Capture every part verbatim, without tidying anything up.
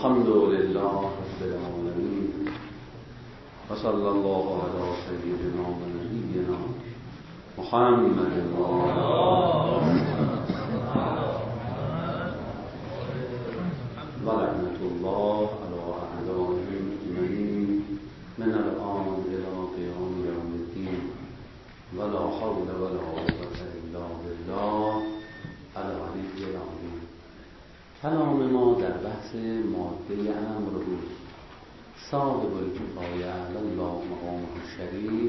الحمد لله رب العالمين وصلى الله على سيدنا و نبینا محمد و لعنة الله على أعدائهم أجمعين من الآن إلى قيام يوم الدين ولا حول ولا قوة إلا بالله العلی العظیم. کلام ما در بحث ماده امر بود. صاحب الکفایه علی الله مقامه الشریف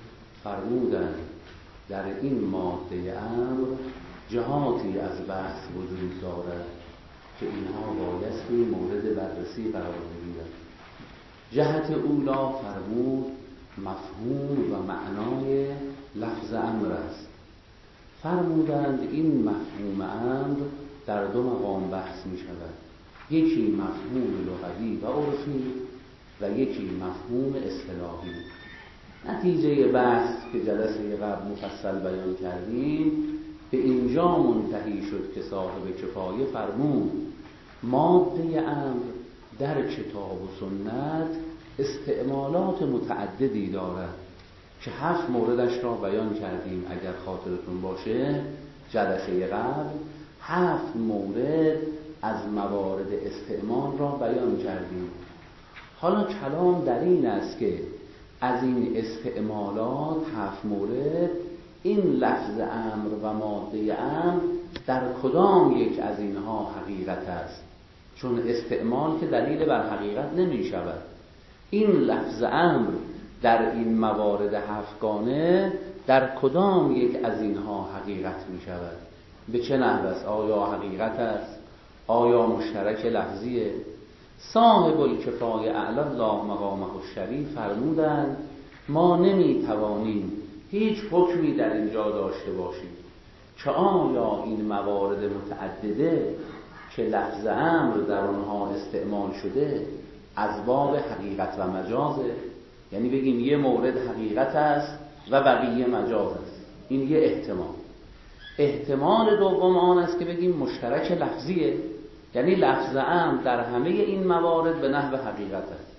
فرمودند در این ماده امر جهاتی از بحث وجود دارد که اینها بایستی مورد بررسی قرار بگیرد. جهت اولا فرمود مفهوم و معنای لفظ امر است. فرمودند این مفهوم امر در دو مقام بحث می شود، یکی مفهوم لغوی و عرفی و یکی مفهوم اصطلاحی. نتیجه بحث که جلسه قبل مفصل بیان کردیم به اینجا منتهی شد که صاحب کفایه فرمود ماده امر در کتاب و سنت استعمالات متعددی دارد که هفت موردش را بیان کردیم. اگر خاطرتون باشه جلسه قبل هفت مورد از موارد استعمال را بیان کردیم. حالا کلام در این است که از این استعمالات هفت مورد این لفظ امر و ماده امر در کدام یک از اینها حقیقت است، چون استعمال که دلیل بر حقیقت نمی شود. این لفظ امر در این موارد هفتگانه در کدام یک از اینها حقیقت می شود؟ به چه نحو است؟ آیا حقیقت است؟ آیا مشترک لفظیه؟ صاحب الکفایه اعلی الله مقامه الشریف فرمودند ما نمی توانیم هیچ حکمی در اینجا داشته باشیم که آیا این موارد متعدده که لفظ امر در آنها استعمال شده از باب حقیقت و مجازه، یعنی بگیم یه مورد حقیقت است و بقیه مجاز است. این یه احتمال. احتمال دوم آن است که بگیم مشترک لفظیه، یعنی لفظ امر در همه این موارد به نحو حقیقت است.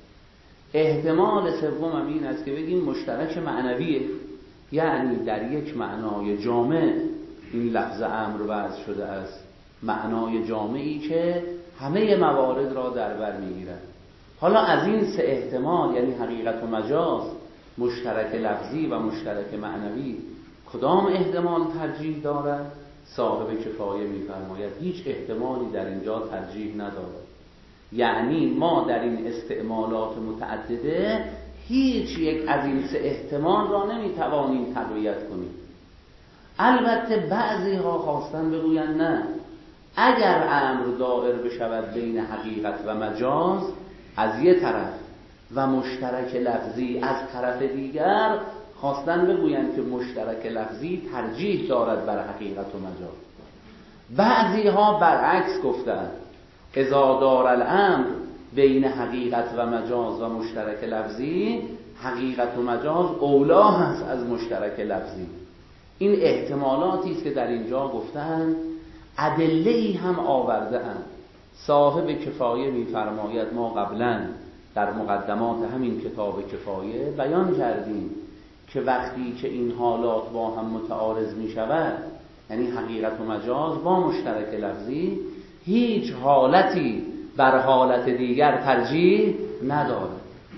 احتمال سوم هم این است که بگیم مشترک معنویه، یعنی در یک معنای جامع این لفظ امر وضع شده است، معنای جامعی که همه موارد را در بر میگیرد. حالا از این سه احتمال، یعنی حقیقت و مجاز، مشترک لفظی و مشترک معنوی، کدام احتمال ترجیح دارد؟ صاحب کفایه می‌فرماید هیچ احتمالی در اینجا ترجیح ندارد. یعنی ما در این استعمالات متعدده هیچ یک از این سه احتمال را نمی‌توانیم تقویت کنیم. البته بعضی ها خواستن بگویند نه، اگر امر دائر بشود بین حقیقت و مجاز از یک طرف و مشترک لفظی از طرف دیگر، خواستن بگویند که مشترک لفظی ترجیح دارد بر حقیقت و مجاز. بعضی ها برعکس گفتند اذا دار الامر بین حقیقت و مجاز و مشترک لفظی، حقیقت و مجاز اولا هست از مشترک لفظی. این احتمالاتی است که در اینجا گفتند. ادله‌ای هم آورده اند. صاحب کفایه می‌فرماید ما قبلا در مقدمات همین کتاب کفایه بیان کردیم که وقتی که این حالات با هم متعارض می‌شود، یعنی حقیقت و مجاز با مشترک لفظی، هیچ حالتی بر حالت دیگر ترجیح ندارد.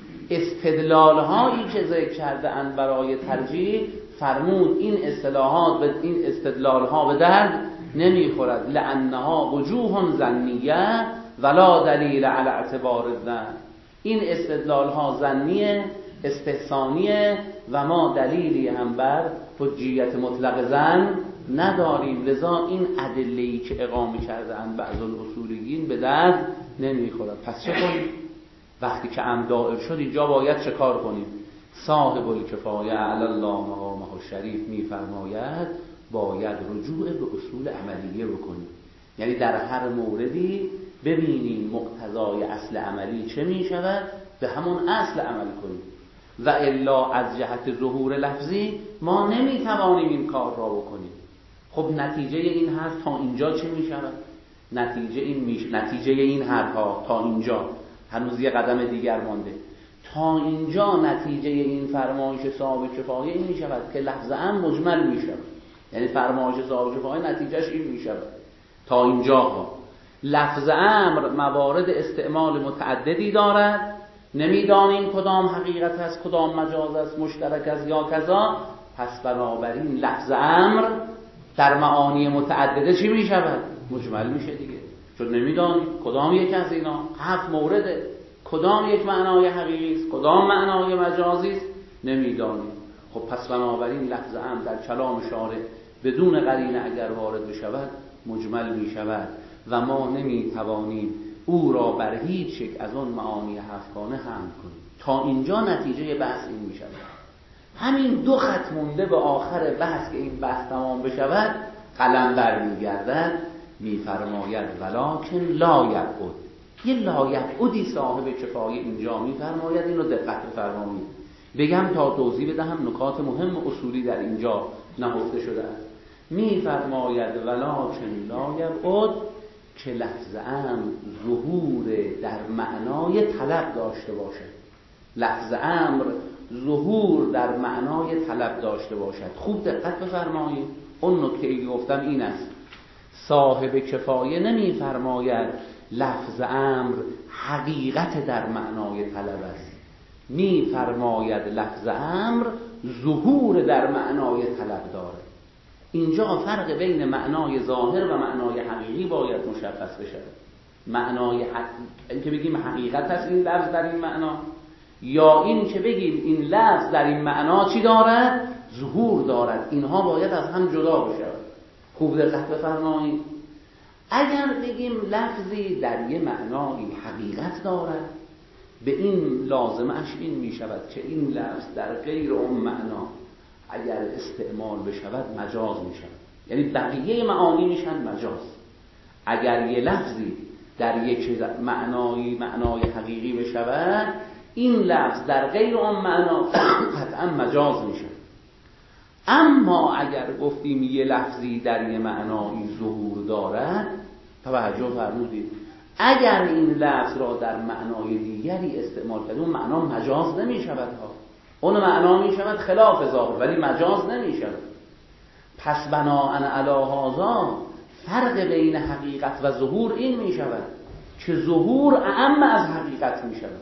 استدلال هایی که ذکر کرده اند برای ترجیح، فرمود این اصطلاحات و این استدلال ها به درد نمیخورد، لانها وجوه ظنیه ولا دلیل علی اعتبار الظن. این استدلال ها ظنیه، استحسانیه و ما دلیلی هم بر حجیت مطلق ظن نداریم. لذا این ادله‌ای که اقامه کرده اند بعض الاصولیین به درد نمیخورد. پس چه کنیم؟ وقتی که امر دائر شد اینجا باید چه کار کنیم؟ صاحب الکفایه علی الله مقامه الشریف میفرماید باید رجوع به اصول عملیه بکنیم، یعنی در هر موردی ببینیم مقتضای اصل عملی چه می شود، به همون اصل عمل کنیم، و الا از جهت ظهور لفظی ما نمی توانیم این کار را بکنیم. خب نتیجه این حرف تا اینجا چه می شود؟ نتیجه این میشه، نتیجه این حرفها تا اینجا هنوز یه قدم دیگر مانده. تا اینجا نتیجه این فرمایش صاحب کفایه این می شود که لفظ امر مجمل می شود. یعنی فرمایش صاحب کفایه نتیجهش این می شود تا اینجا ها لفظ امر موارد استعمال متعددی دارد، نمیدانیم کدام حقیقت است، کدام مجاز است، مشترک است یا کذا. پس بنابراین لفظ امر در معانی متعدده چی می شود؟ مجمل میشه دیگه، چون نمیدانیم کدام یک از اینا هفت مورده، کدام یک معنای حقیقی است، کدام معنای مجازی است، نمیدانیم. خب پس بنابراین لفظ امر در کلام شارع بدون قرینه اگر وارد بشود مجمل می شود و ما نمیتوانیم او را بر هیچ یک از اون معانی هفتگانه حمل کنیم. تا اینجا نتیجه بحث این می شود. همین دو خط مونده به آخر بحث که این بحث تمام بشود قلم بر می گردد، می فرماید ولکن لا یبعد. یه لا یبعدی صاحب کفایه اینجا می فرماید. این رو دقت بفرمایید بگم تا توضیح بدهم نکات مهم اصولی در اینجا نهفته شده است. می فرماید ولکن لا یبعد که لفظ امر ظهور در معنای طلب داشته باشد. لفظ امر ظهور در معنای طلب داشته باشد. خوب دقت بفرمایید. اون نکته ای گفتم این است، صاحب کفایه نمی فرماید لفظ امر حقیقت در معنای طلب است، می فرماید لفظ امر ظهور در معنای طلب داره. اینجا فرق بین معنای ظاهر و معنای حقیقی باید مشخص بشه. معنای حق... این که بگیم حقیقت هست این لفظ در این معنا، یا این که بگیم این لفظ در این معنا چی دارد؟ ظهور دارد. اینها باید از هم جدا بشه. خوب دقت بفرمایید. اگر بگیم لفظی در یه معنای حقیقت دارد، به این لازمه اش این می شود که این لفظ در غیر اون معنا اگر استعمال بشود مجاز می شود. یعنی بقیه معانی میشن مجاز. اگر یه لفظی در یک معنای معنای حقیقی بشود، این لفظ در غیر اون معنا قطعا مجاز می شود. اما اگر گفتیم یه لفظی در یه معنای ظهور دارد، توجه فرمودید، اگر این لفظ را در معنای دیگری استعمال کرد اون معنا مجاز نمی شود ها. اون معنا می شود خلاف ظاهر ولی مجاز نمی شود. پس بناءً علی هذا فرق بین حقیقت و ظهور این می شود که ظهور اعم از حقیقت می شود.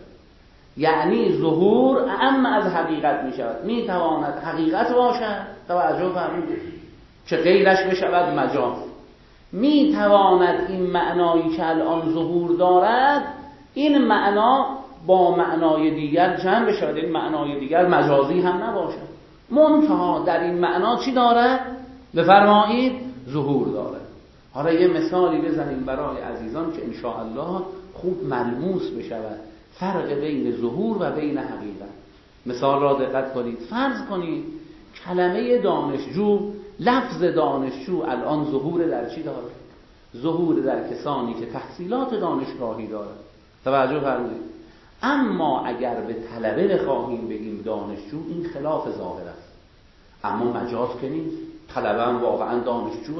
یعنی ظهور اعم از حقیقت می شود. می تواند حقیقت باشد، توجه فرمودید، که غیرش بشود مجاز. می تواند این معنایی که الان ظهور دارد این معنا با معنای دیگر جمع بشود، این معنای دیگر مجازی هم نباشد، منتها در این معنا چی دارد؟ بفرمایید ظهور دارد. حالا یه مثالی بزنیم برای عزیزان که انشاءالله خوب ملموس بشود فرق بین ظهور و بین حقیقت. مثال را دقت کنید. فرض کنید کلمه دانشجو، لفظ دانشجو الان ظهور در چی داره؟ ظهور در کسانی که تحصیلات دانشگاهی دارند. توجه فرمودید. اما اگر به طلبه بخواهیم بگیم دانشجو، این خلاف ظاهر است. اما مجاز که نیست. طلبه هم واقعا دانشجوه،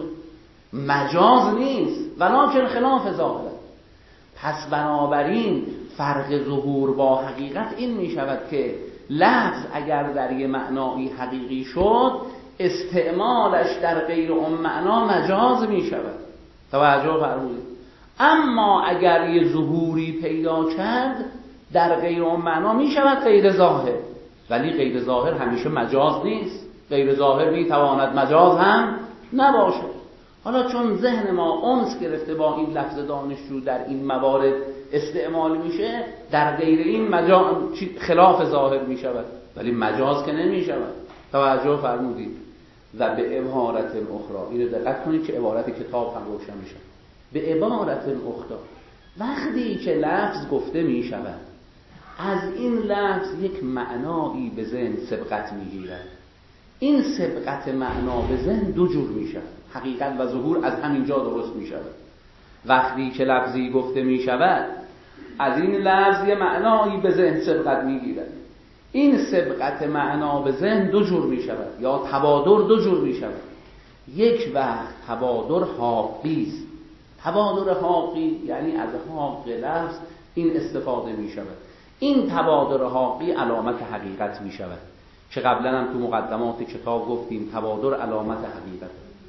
مجاز نیست، ولکن خلاف ظاهر است. پس بنابراین فرق ظهور با حقیقت این می شود که لفظ اگر در یه معنایی حقیقی شد، استعمالش در غیر اون معنا مجاز می شود. توجه فرمودید. اما اگر یه ظهوری پیدا کرد در غیر اون معنا می شود غیر ظاهر، ولی غیر ظاهر همیشه مجاز نیست. غیر ظاهر می تواند مجاز هم نباشد. حالا چون ذهن ما انس گرفته با این لفظ دانشجو در این موارد استعمال میشه، در غیر این مجاز خلاف ظاهر می شود ولی مجاز که نمی شود. توجه فرمودید. و به عبارت اخرى، اینو دقت کنید که عبارت کتاب هم روشن میشه. به عبارت اخرى، وقتی که لفظ گفته می شود از این لفظ یک معنایی به ذهن سبقت میگیرد، این سبقت معنا به ذهن دو جور می شود. حقیقت و ظهور از همین جا درست می شود. وقتی که لفظی گفته می شود از این لفظ یه معنایی به ذهن سبقت می گیرد، این سبقت معنا به ذهن دو جور می شود یا تبادر دو جور می شود. یک وقت تبادر حابی است، تبادر حاقی یعنی از حاق لفظ این استفاده می شود. این تبادر حاقی علامت حقیقت می شود که قبلا هم تو مقدمات کتاب گفتیم تبادر علامت حقیقت.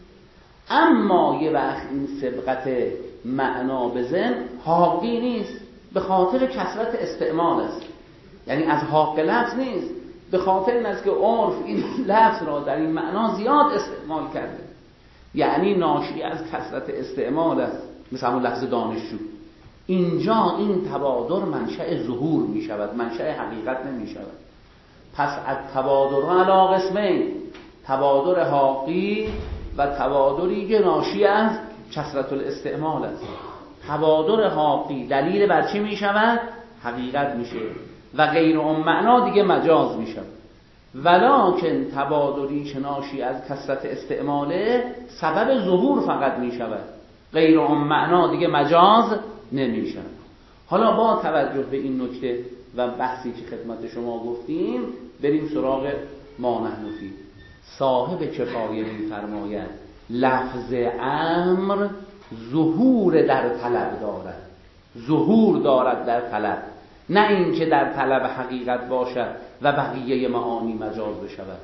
اما یه وقت این سبقت معنا به ذهن حاقی نیست، به خاطر کثرت استعمال است، یعنی از حاق لفظ نیست، به خاطر این است که عرف این لفظ را در این معنا زیاد استعمال کرده، یعنی ناشی از کثرت استعمال است، مثل همون لفظ دانشجو. اینجا این تبادر منشأ ظهور می شود، منشأ حقیقت نمی شود. پس از تبادر علی قسمین، تبادر حاقی و تبادری که ناشی از کثرت الاستعمال است. تبادر حاقی دلیل بر چی می شود؟ حقیقت میشه و غیر اون معنا دیگه مجاز می شود. ولکن تبادری که ناشی از کثرت استعماله سبب ظهور فقط می شود، غیر اون معنا دیگه مجاز نمی شود. حالا با توجه به این نکته و بحثی که خدمت شما گفتیم بریم سراغ ما نحن فیه. صاحب کفایه می فرماید لفظ امر ظهور در طلب دارد، ظهور دارد در طلب، نه اینکه در طلب حقیقت باشد و بقیه معانی مجاز بشود.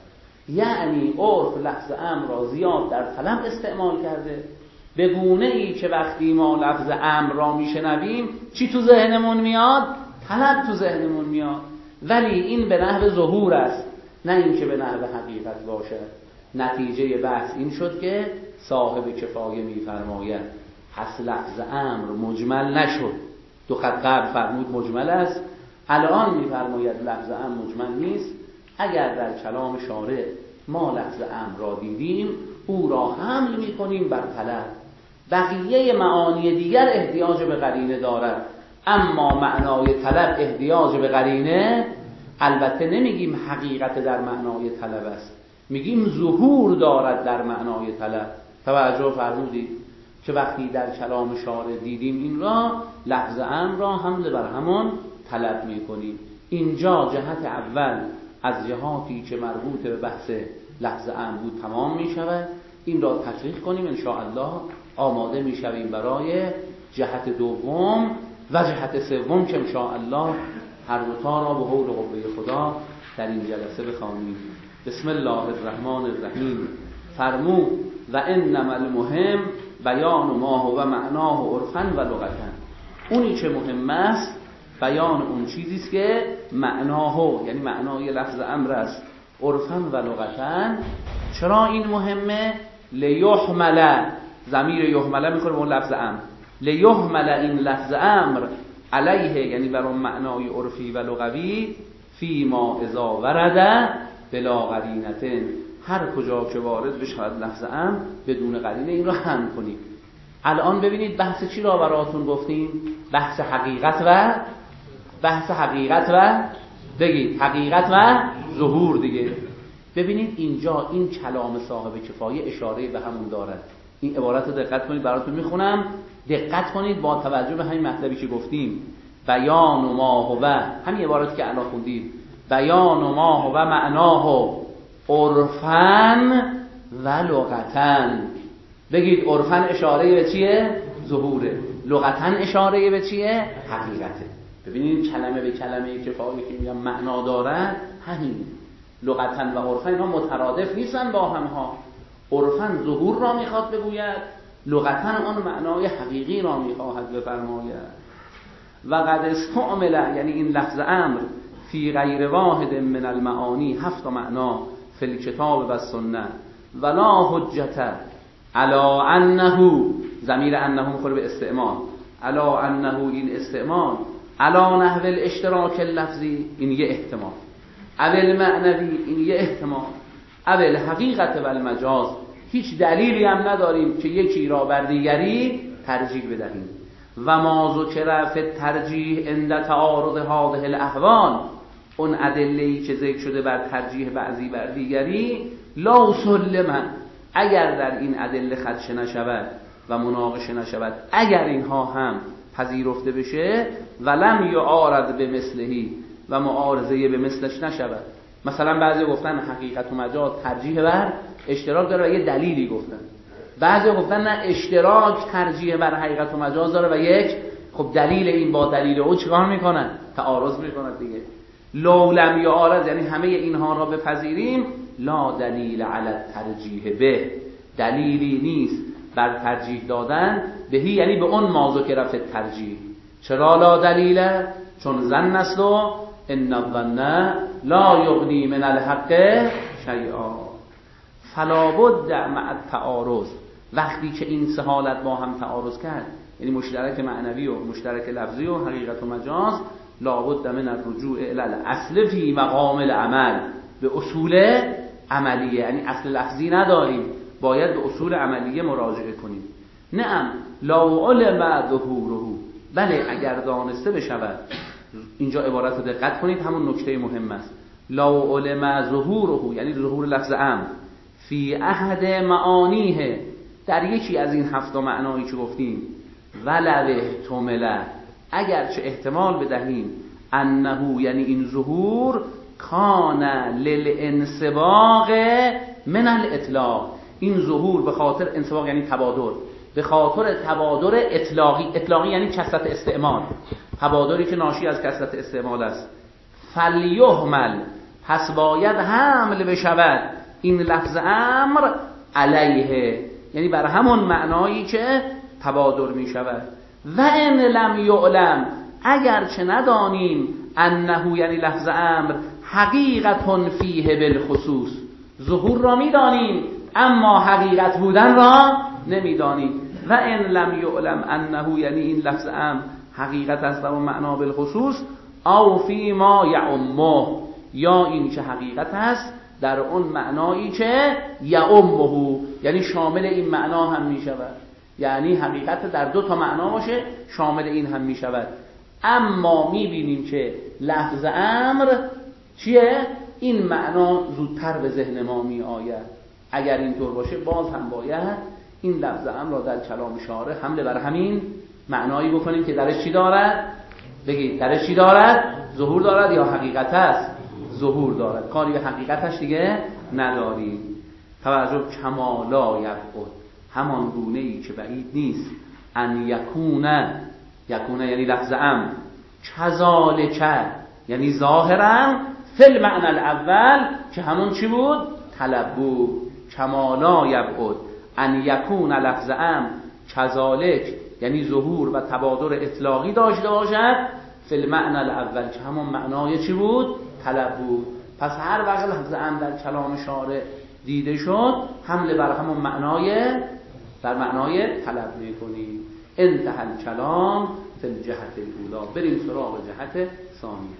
یعنی عرف لفظ امر را زیاد در طلب استعمال کرده، به گونه ای که وقتی ما لفظ امر را میشنویم چی تو ذهنمون میاد؟ طلب تو ذهنمون میاد، ولی این به نحو ظهور است، نه اینکه به نحو حقیقت باشد. نتیجه بحث این شد که صاحب کفایه میفرماید پس لفظ امر مجمل نشد. دو خط قبل فرمود مجمل است، الان میفرماید لفظ امر مجمل نیست. اگر در کلام شارع ما لفظ امر را دیدیم او را حمل میکنیم بر طلب، بقیه معانی دیگر احتیاج به قرینه دارد، اما معنای طلب احتیاج به قرینه. البته نمیگیم حقیقت در معنای طلب است، میگیم ظهور دارد در معنای طلب. توجه فرمودید که وقتی در کلام شارع دیدیم این را لفظ امر را حمل بر همان طلب میکنیم. اینجا جهت اول از جهاتی که مربوط به بحث لفظ امر بود تمام میشود. این را تفریق کنیم ان شاء الله، آماده میشویم برای جهت دوم و جهت سوم که ان شاء الله هر دو تا را به حول و قوه خدا در این جلسه بخوانیم. بسم الله الرحمن الرحیم. فرمود و انما المهم بیان ما هو معناه عرفا و لغتا. اونی که مهم است بیان اون چیزی است که معناه، یعنی معنای لفظ امر است، عرفا و لغتا. چرا این مهمه؟ لیحمل، ضمیر یحمل میخوره به اون لفظ امر، لیحمل این لفظ امر علیه، یعنی بر اون معنای عرفی و لغوی، فی ما اذا ورد بلا قرینه، هر کجا که وارد بشود لفظ امر بدون قرینه این را حمل کنید. الان ببینید بحث چی را براتون گفتیم؟ بحث حقیقت و بحث حقیقت و بگید حقیقت و ظهور دیگه. ببینید اینجا این کلام صاحب کفایه اشاره به همون دارد. این عبارت رو دقت کنید، براتون میخونم، دقت کنید با توجه به همین مطلبی که گفتیم. بیان ما هو، همین عبارتی که الان خوندید، بیان ما هو معناه عرفاً و لغتاً. بگید عرفاً اشاره به چیه؟ ظهوره. لغتاً اشاره به چیه؟ حقیقته. ببینید کلمه به کلمه کفایه که میگم معنا دارد همین. لغتاً و عرفاً اینا مترادف نیستن با هم ها. عرفاً ظهور را میخواد بگوید، لغتاً آن معنای حقیقی را میخواهد بفرماید. و قد استعمل، یعنی این لفظ امر، فی غیر واحد من المعانی، هفت معنا فی الکتاب و السنه، ولا حجت علی انه، ضمیر انه مخوره به استعمال، علی انه این استعمال، علی نحو الاشتراک اللفظی این یه احتمال، اول معنوی این یه احتمال، اول حقیقت و المجاز. هیچ دلیلی هم نداریم که یکی را بر دیگری ترجیح بدهیم. و ما ذکر فی الترجیح عند تعارض هذه الاحوال، اون ادله‌ای که ذکر شده بر ترجیح بعضی بر دیگری، لا سلم، اگر در این ادله خدشه نشود و مناقشه نشود، اگر اینها هم پذیرفته بشه، ولم یعارض به مثلهی، و معارضه به مثلش نشود. مثلا بعضی گفتن حقیقت و مجاز ترجیح بر اشتراک داره و یه دلیلی گفتن، بعضی گفتن نه، اشتراک ترجیح بر حقیقت و مجاز داره و یک خب دلیل این با دلیل او چیکار میکنن؟ تعارض میکنن دیگه. لو لم یعارض یعنی همه اینها را بپذیریم، لا دلیل علی الترجیح به، دلیلی نیست بر ترجیح دادن بهی یعنی به اون موضوع که رفت ترجیح. چرا لا دلیله؟ چون ظن است و ان الظن لا یغنی من الحق شیئا. فلا بد مع التعارض، وقتی که این سه حالت با هم تعارض کرد، یعنی مشترک معنوی و مشترک لفظی و حقیقت و مجاز، لا بد من الرجوع الی الاصل فی مقام العمل، به اصول عملیه. یعنی اصل لفظی نداریم، باید به اصول عملیه مراجعه کنیم. نعم لو علم ظهوره، بله اگر دانسته بشود، اینجا عبارت رو دقت کنید، همون نکته مهم است. لو علم ظهوره یعنی ظهور لفظ امر فی احد معانیه، در یکی از این هفت معنایی که گفتیم، ولو احتمل اگر چه احتمال بدهیم، انه یعنی این ظهور کان للانسباق من الاطلاق، این ظهور به خاطر انسباق یعنی تبادر، به خاطر تبادر اطلاقی، اطلاقی یعنی کثرت استعمال، تبادری که ناشی از کثرت استعمال است. فلیحمل پس باید حمل بشود این لفظ امر علیه، یعنی بر همون معنایی که تبادر می شود. و ان لم یعلم اگر چه ندانیم، انه یعنی لفظ امر حقیقت فیه بالخصوص، ظهور را می دانیم اما حقیقت بودن را نمی دانیم. و ان لم یعلم انه یعنی این لفظ امر حقیقت است و معنا بالخصوص، او فی ما یعمه یا این که حقیقت است در اون معنایی که یعمه یعنی شامل این معنا هم می شود، یعنی حقیقت در دو تا معنا باشه شامل این هم می شود. اما می بینیم که لفظ امر چیه؟ این معنا زودتر به ذهن ما می آید. اگر اینطور باشه باز هم باید این لفظ امر را در کلام شارح حمله بر همین معنایی بکنیم که درش چی دارد؟ بگید درش چی دارد؟ ظهور دارد یا حقیقت است؟ ظهور دارد، کاری به حقیقتش دیگه نداریم. توجه، کمالا یبعد همان گونه‌ای که بعید نیست، ان یکونه یکونه یعنی لفظ امر، کذالک یعنی ظاهرا فی المعنى الاول که همون چی بود؟ طلب بود. کمالا یبعد ان یکون لفظ امر کذالک یعنی ظهور و تبادر اطلاقی داشته باشد، فی المعنى الاول که همون معنای چی بود؟ طلب بود. پس هر وقت لفظ امر در کلام شارع دیده شد، حمله بر همون معنای در معنای طلب می‌کنیم. انتهى الکلام فی الجهت الاولى. بریم سراغ جهت ثانیه.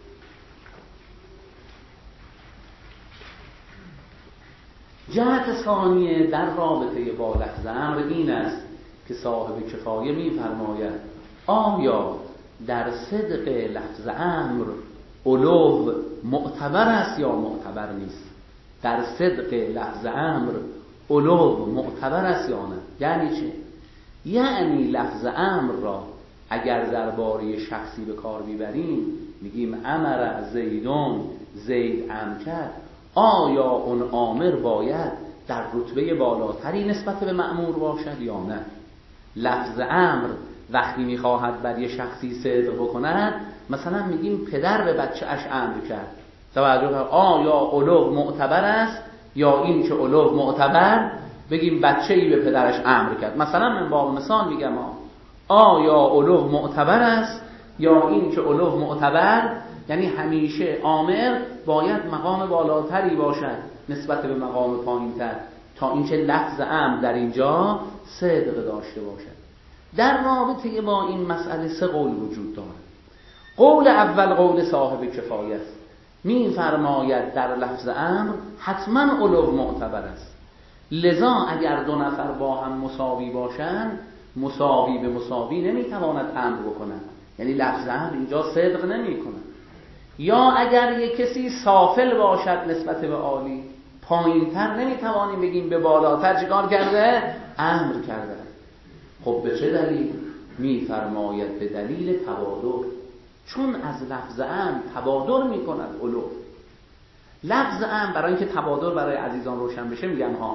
جهت ثانیه در رابطه با لفظ امر این است که صاحب کفایه می‌فرماید آیا در صدق لفظ امر علو معتبر است یا معتبر نیست؟ در صدق لفظ امر علو معتبر است یا نه؟ یعنی چه؟ یعنی لفظ امر را اگر درباره شخصی به کار میبریم، میگیم امر زیدون، زید امر کرد، آیا اون آمر باید در رتبه بالاتری نسبت به مأمور باشد یا نه؟ لفظ امر وقتی میخواهد بر یه شخصی صدق بکند، مثلا میگیم پدر به بچه اش امر کرد، توجه آیا علو معتبر است یا این که علو معتبر بگیم بچه‌ای به پدرش امر کرد؟ مثلا من با مثال میگم آیا علو معتبر است یا این که علو معتبر یعنی همیشه آمر باید مقام بالاتری باشد نسبت به مقام پایین‌تر تا اینکه لفظ امر در اینجا صدق داشته باشد. در رابطه با این مسئله سه قول وجود دارد. قول اول قول صاحب کفایه است، می فرماید در لفظ امر حتما علو معتبر است، لذا اگر دو نفر با هم مساوی باشند، مساوی به مساوی نمی تواند امر بکنند، یعنی لفظ امر اینجا صدق نمی کند. یا اگر یک کسی سافل باشد نسبت به عالی، پایین‌تر نمی توانیم بگیم به بالاتر چیکار کرده؟ امر کرده. خب به چه دلیل؟ می فرماید به دلیل تبادر، چون از لفظ امر تبادر می کند علو. لفظ امر برای اینکه تبادر برای عزیزان روشن بشه میگن ها،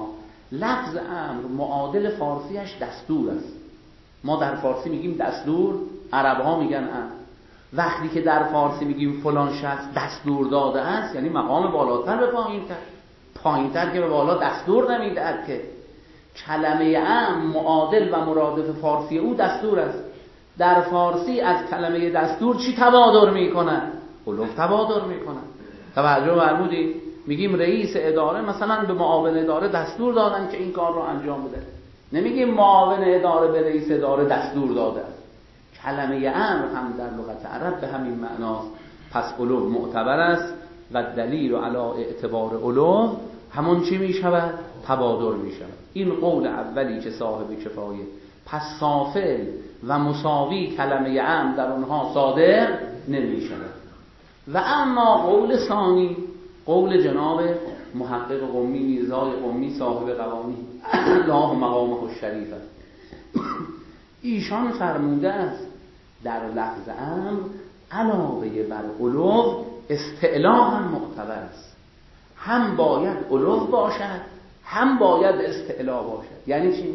لفظ امر معادل فارسیش دستور است. ما در فارسی میگیم دستور، عرب ها میگن امر. وقتی که در فارسی میگیم فلان شخص دستور داده است، یعنی مقام بالاتر به پایینتر، پایینتر که به بالا دستور نمیدهد که. کلمه امر معادل و مرادف فارسی او دستور است. در فارسی از کلمه دستور چی تبادر میکنن؟ علوف تبادر میکنن. توجه فرمودید؟ میگیم رئیس اداره مثلا به معاون اداره دستور دادن که این کار رو انجام بده. نمیگیم معاون اداره به رئیس اداره دستور داده است. کلمه امر هم در لغت عرب به همین معناست. پس علو معتبر است و دلیل علی اعتبار علو همون چی میشود؟ تبادر میشود. این قول اولی که صاحب کفایه. پس سافل و مساوی کلمه امر در اونها صادر نمیشود. و اما قول ثانی، قول جناب محقق قمی میرزای قمی صاحب قوانی الله مقامه الشریف است. ایشان فرموده است در لفظ امر علاوه بر علو استعلا هم معتبر است. هم باید علو باشد، هم باید استعلا باشد. یعنی چی؟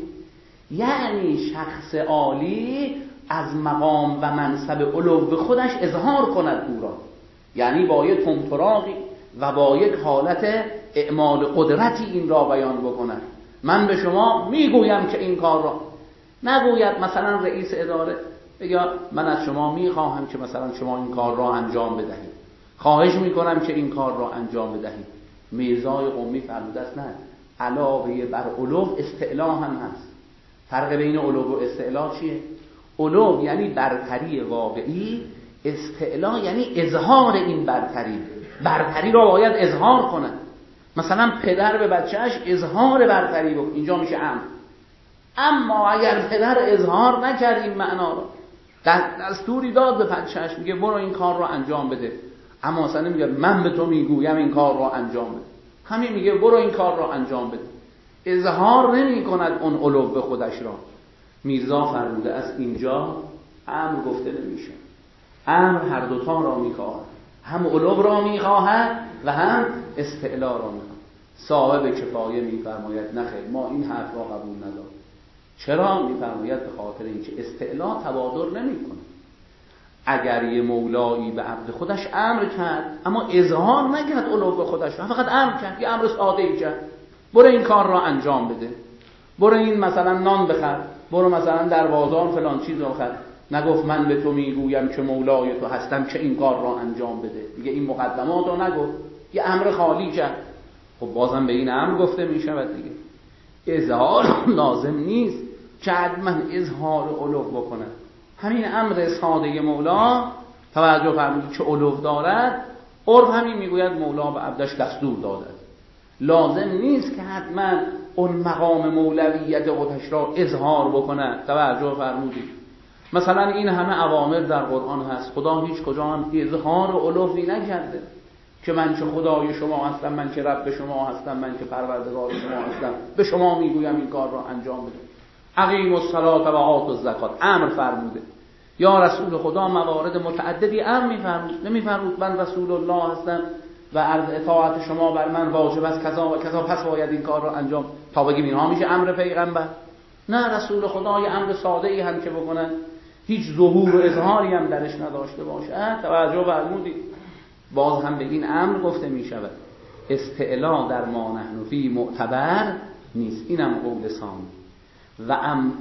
یعنی شخص عالی از مقام و منصب علو خودش اظهار کند او را. یعنی با یک طمطراقی و با یک حالت اعمال قدرتی این را بیان بکند. من به شما میگویم که این کار را، نگوید مثلا رئیس اداره بگه من از شما میخواهم که مثلا شما این کار را انجام بدهید، خواهش میکنم که این کار را انجام بدهید. میرزای قمی فرموده است نه، علاوه بر علو استعلا هم هست. فرق بین علو و استعلا چیه؟ علو یعنی برتری واقعی، استعلا یعنی اظهار این برتری. برتری را باید اظهار کنه. مثلا پدر به بچهش اظهار برتری بکن، اینجا میشه امر. اما اگر پدر اظهار نکرد این معنا را، دستوری داد به بچهش میگه برو این کار را انجام بده، اما اصلا نمیگه من به تو میگویم این کار را انجام بده، همین میگه برو این کار را انجام بده، اظهار نمی کند اون علو به خودش را. میرزا فرموده است اینجا امر گفته نمیشه. امر هر دوتا را میخواهد، هم علو را میخواهد و هم استعلا را میخواهد. صاحب کفایه میفرماید نخیر، ما این حرف را قبول نداریم. چرا؟ میفرماید به خاطر اینکه استعلا تبادر نمیکنه. اگر یه مولایی به عبد خودش امر کرد اما اظهار نکرد علو به خودش، فقط امر کرد، یه امر ساده ای کرد، برو این کار را انجام بده، برو این مثلا نان بخر، برو مثلا در بازار فلان چیز رو بخر، نگفت من به تو میگویم که مولای تو هستم که این کار را انجام بده. دیگه این مقدمات رو نگفت، یه امر خالی کرد. خب بازم به این امر گفته میشود دیگه. اظهار لازم نیست که حتما اظهار علو بکنه. همین امر ساده مولا توجه فرمودید که علو دارد، عرف همین میگوید مولا به عبدش دستور داده. لازم نیست که حتما اون مقام مولویت خودش را اظهار بکنه. توجه فرمودید مثلا این همه اوامر در قرآن هست، خدا هیچ کجا هم اظهار علوی نکرده که من که خدای شما هستم، من که رب شما هستم، من که پروردگار شما هستم، به شما میگویم این کار را انجام بده. اقیموا الصلاة و آتوا الزکات امر فرموده. یا رسول خدا موارد متعددی امر میفرمود، نمیفرمود من رسول الله هستم و عرض اطاعت شما بر من واجب است کذا و کذا، پس باید این کار را انجام تا بگیم اینها میشه امر پیغمبر. نه، رسول خدا یه امر ساده ای هم که بکنن، هیچ ظهور و اظهاری هم درش نداشته باشه. توجه فرمودید باز هم به این امر گفته می شود استعلا در ما نحن فی معتبر نیست. اینم قول ثانی. و ام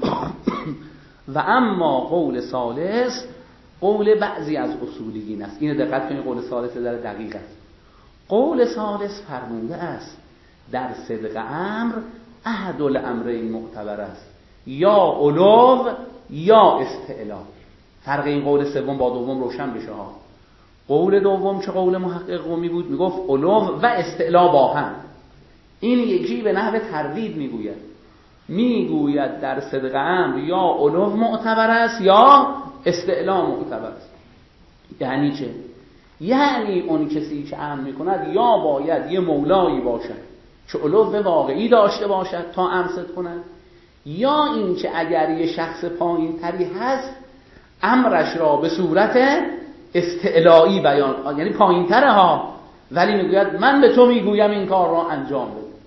و اما قول ثالث قول بعضی از اصولیین است. اینو دقت کنید، قول ثالث در دقیق است. قول ثالث فرموده است در صدق امر احد الامرین معتبر است، یا علو یا استعلا. فرق این قول سوم با دوم روشن بشه ها. قول دوم که قول محقق قمی بود میگفت علو و استعلا با هم. این یکی به نحو تردید میگوید، میگوید در صدق امر یا علو معتبر است یا استعلا معتبر است. یعنی چه؟ یعنی اون کسی که امر میکند یا باید یه مولایی باشد که علو واقعی داشته باشد تا امر صدق کند، یا این که اگر یه شخص پایین تری هست امرش را به صورت استعلایی بیان، یعنی پایین تره ها، ولی میگوید من به تو میگویم این کار را انجام بده.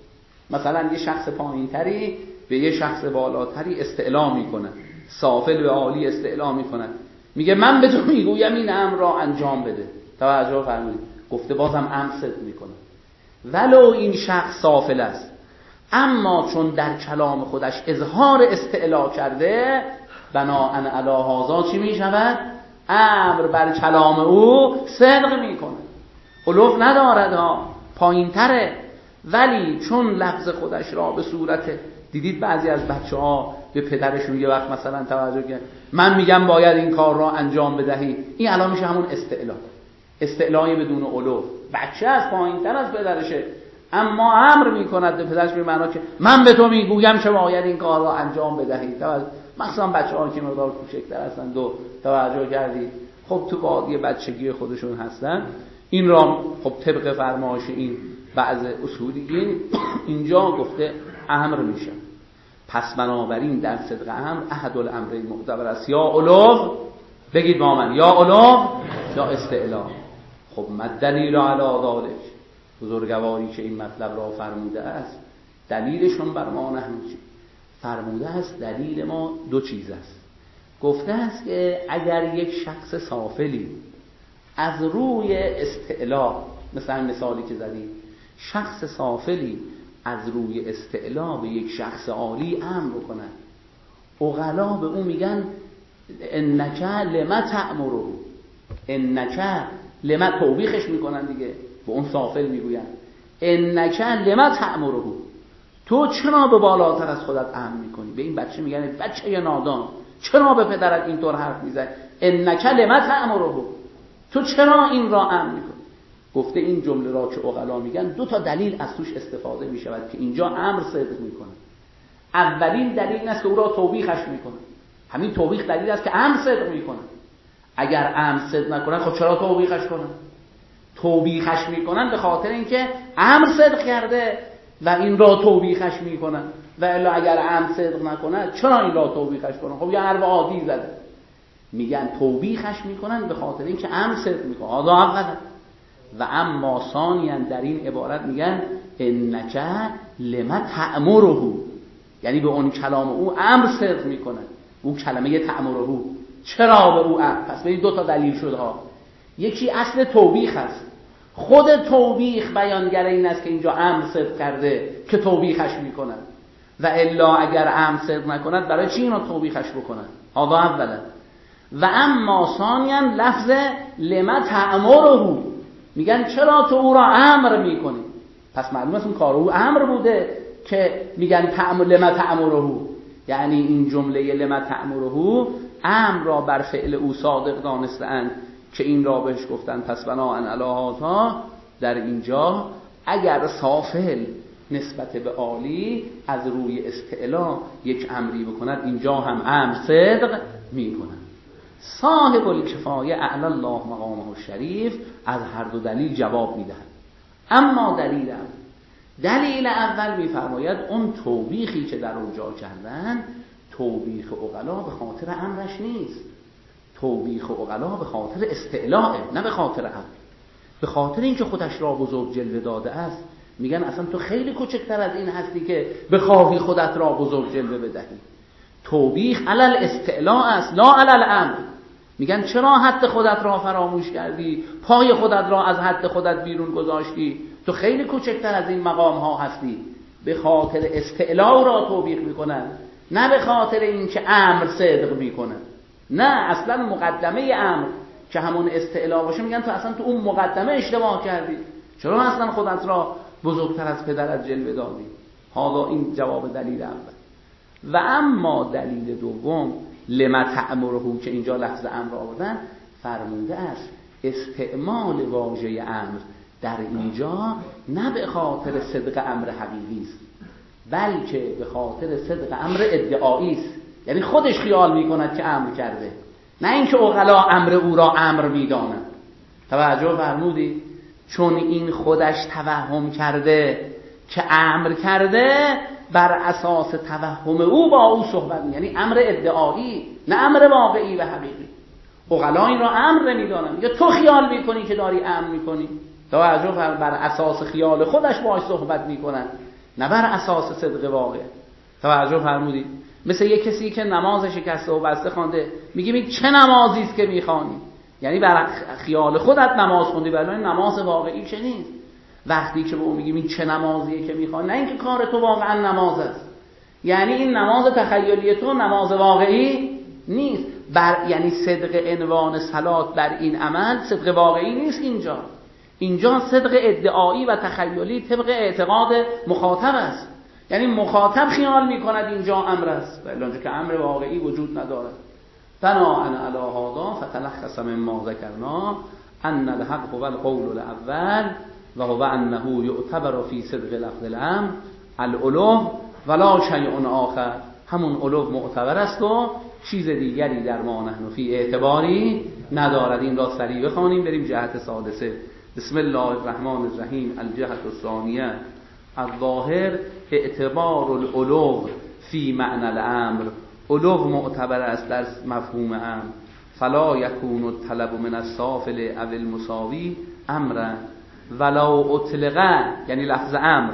مثلا یه شخص پایینتری به یه شخص بالاتری استعلا میکنه، سافل به عالی استعلا میکنه، میگه من به تو میگویم این امر را انجام بده. توجه فرمایید، گفته بازم امر صدق میکنه ولو این شخص سافل است، اما چون در کلام خودش اظهار استعلا کرده بناءً علی هذا چی میشود؟ امر بر کلام او صدق میکنه، علو ندارد ها، پایین تره، ولی چون لفظ خودش را به صورت، دیدید بعضی از بچه ها به پدرشون یه وقت مثلا توجه کنه من میگم باید این کار را انجام بدهی، این الان میشه همون استعلا، استعلای بدون علو. بچه از پایین تر از پدرشه اما امر میکند به پدرش به معنا که من به تو میگویم که باید این کار را انجام بدهی. مثلا بچه ها که مقدار کوچکتر هستن دو توجه کردید خب تو بادی بچگی خودشون هستن، این را خب طبق فرمایش این بعض اصولیین اینجا گفته امر میشه. پس بنابراین در صدق امر احد الامرین معتبر است، یا علو، بگید با من، یا علو یا استعلا. خب مدلیل علی ذلک، بزرگواری که این مطلب را فرموده است دلیلشون بر ما نهنجی فرموده است. دلیل ما دو چیز است. گفته است که اگر یک شخص سافلی از روی استعلا، مثلا مثالی که زدیم، شخص سافلی از روی استعلا به یک شخص عالی امر کنه، عقلا به اون میگن انک لما تأمره، انک لما، توبیخش میکنن دیگه، به اون سافل میگوین انک لما تأمره، تو چرا به بالاتر از خودت امر میکنی؟ به این بچه میگن بچه نادان، چرا به پدرت اینطور حرف میزنی؟ انک لما تأمره، تو چرا این را امر میکنی؟ گفته این جمله را که عقلا میگن دو تا دلیل از توش استفاده میشود که اینجا امر صدق میکنه. اولین دلیل این است که او را توبیخش میکنه، همین توبیخ دلیل است که امر صدق میکنه. اگر امر صدق نکنه خب چرا توبیخش کنن؟ توبیخش میکنن به خاطر اینکه امر صدق کرده و این را توبیخش میکنن، و الا اگر امر صدق نکنه چرا این را توبیخش کنن؟ خب یه حرف عادی زده. میگن توبیخش میکنن به خاطر اینکه امر صدق میکنه. هذا اولا. و اما ثانیاً در این عبارت میگن انک لما تأمره، یعنی به اون کلام او امر صدق میکنه، اون کلمه تأمره چرا به او امر. پس ببین دو تا دلیل شده ها. یکی اصل توبیخ است، خود توبیخ بیانگر این است که اینجا امر صدق کرده که توبیخش میکنن، و الا اگر امر صدق نکند برای چی اینو توبیخش بکنن؟ هذا اولا. و اما ثانیاً لفظ لما تأمره، میگن چرا تو او را امر میکنی؟ پس معلومه اون کار او امر بوده که میگن تأمر لما تأمره، یعنی این جمله لما تأمره امر را بر فعل او صادق دانستند که این را بهش گفتن. پس بناءً علی هذا در اینجا اگر سافل نسبت به عالی از روی استعلا یک امری بکند، اینجا هم امر صدق میکند. صاحب الکفایه اعلی الله مقامه الشریف از هر دو دلیل جواب میدهد. اما دلیل اول دلیل اول میفرماید اون توبیخی که در اونجا کردن توبیخ عقلا به خاطر امرش نیست، توبیخ عقلا به خاطر استعلاء، نه به خاطر امر. به خاطر اینکه خودش را بزرگ جلوه داده است، میگن اصلا تو خیلی کوچکتر از این هستی که بخواهی خودت را بزرگ جلوه بدهی. توبیخ علل استعلاء است لا علل امر. میگن چرا حد خودت را فراموش کردی، پای خودت را از حد خودت بیرون گذاشتی، تو خیلی کوچکتر از این مقام ها هستی. به خاطر استعلاء را توبیخ میکنن، نه به خاطر اینکه امر صدق میکنه. نه، اصلا مقدمه امر که همون استعلاء باشه میگن تو اصلا تو اون مقدمه اشتباه کردی، چرا اصلا خودت را بزرگتر از پدرت جلوه دادی؟ حالا این جواب دلیل اول. و اما دلیل دوم لما تأمره که اینجا لفظ امر آوردن، فرموده است استعمال واژه امر در اینجا نه به خاطر صدق امر حقیقی است، بلکه به خاطر صدق امر ادعایی است. یعنی خودش خیال میکند که امر کرده، نه اینکه عقلا امر او را امر میدانند. توجه فرمودید؟ چون این خودش توهم کرده که امر کرده، بر اساس توهم او با او صحبت می، یعنی امر ادعایی نه امر واقعی و حقیقی. عقلا این را امر نمیدانند، یا تو خیال میکنی که داری امر میکنی. توجه بر اساس خیال خودش باهاش صحبت میکنن، نه بر اساس صدق واقع. توجه فرمودید؟ مثل یک کسی که نماز شکسته و بسته خوانده، میگیم این چه نمازی است که میخوانی؟ یعنی بر خیال خودت نماز خوندی، ولی نماز واقعی چه نیست. وقتی که به اون میگیم این چه نمازیه که میخوانی، نه اینکه کار تو واقعا نماز است، یعنی این نماز تخیلی تو نماز واقعی نیست. بر یعنی صدق عنوان صلات بر این عمل صدق واقعی نیست. اینجا اینجا صدق ادعایی و تخیلی طبق اعتقاد مخاطب است. یعنی مخاطب خیال میکند اینجا امر است، ولی اونجا که امر واقعی وجود ندارد. بناء علی هذا فتلخص مما ذکرنا ان الحق هو القول الاول و هو انه یعتبر فی صدق لفظ الامر الالوه ولا شیء آخر. همون الوه معتبر است و چیز دیگری در ما نحن فی اعتباری ندارد. این را سریع بخوانیم بریم جهت سادسه. بسم الله الرحمن الرحیم. الجهت الثانیه الظاهر اعتبار الالوه فی معنی الامر. الوه معتبر است در مفهوم امر. فلا یکون الطلب من السافل او المساوی امرا ولو اطلق، یعنی لفظ امر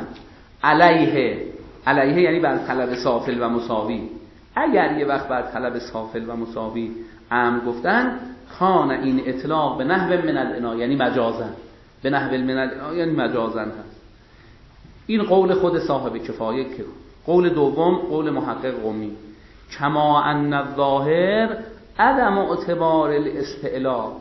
علیه، علیه یعنی بر طلب سافل و مساوی. اگر یه وقت بر طلب سافل و مساوی امر گفتن، کان این اطلاق به نحو من العنایه، یعنی مجازن، به نحو من العنایه یعنی مجازن هست. این قول خود صاحب کفایه که قول دوم قول محقق قمی. کما ان الظاهر عدم اعتبار الاستعلاء،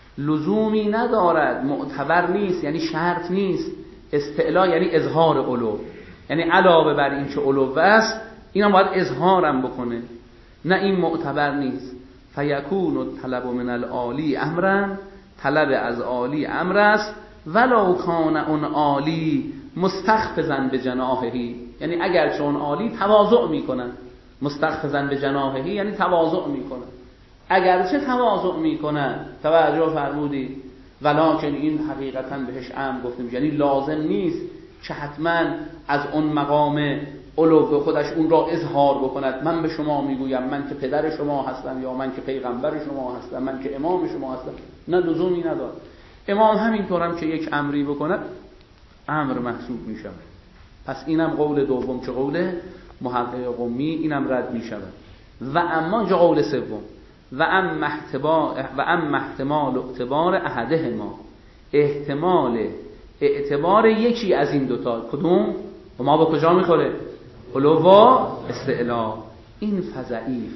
لزومی ندارد، معتبر نیست، یعنی شرط نیست. استعلاء یعنی اظهار علو، یعنی علاوه بر این که علو است اینم باید اظهارم بکنه، نه این معتبر نیست. فیکون الطلب من العالی امرا، طلب از عالی امر است. ولو کان اون عالی مستخفضا به جناحهی، یعنی اگر چون عالی تواضع میکنن. مستخفضا به جناحهی یعنی تواضع میکنن، اگرچه تواضع میکنن. توجه فرمودید؟ ولکن این حقیقتا بهش امر گفتیم، یعنی لازم نیست که حتما از اون مقام علو خودش اون را اظهار بکند. من به شما میگویم من که پدر شما هستم، یا من که پیغمبر شما هستم، من که امام شما هستم. نه، لزومی نداره. امام همینطور هم که یک امری بکند امر محسوب میشه. پس اینم قول دوم که قول محقق قمی، اینم رد میشه. و اما جا قول سوم و ام احتمال و ام احتمال اعتبار احدهما، احتمال اعتبار یکی از این دوتا. کدوم؟ و ما به کجا میخوره؟ علو و استعلا. این فضعیف،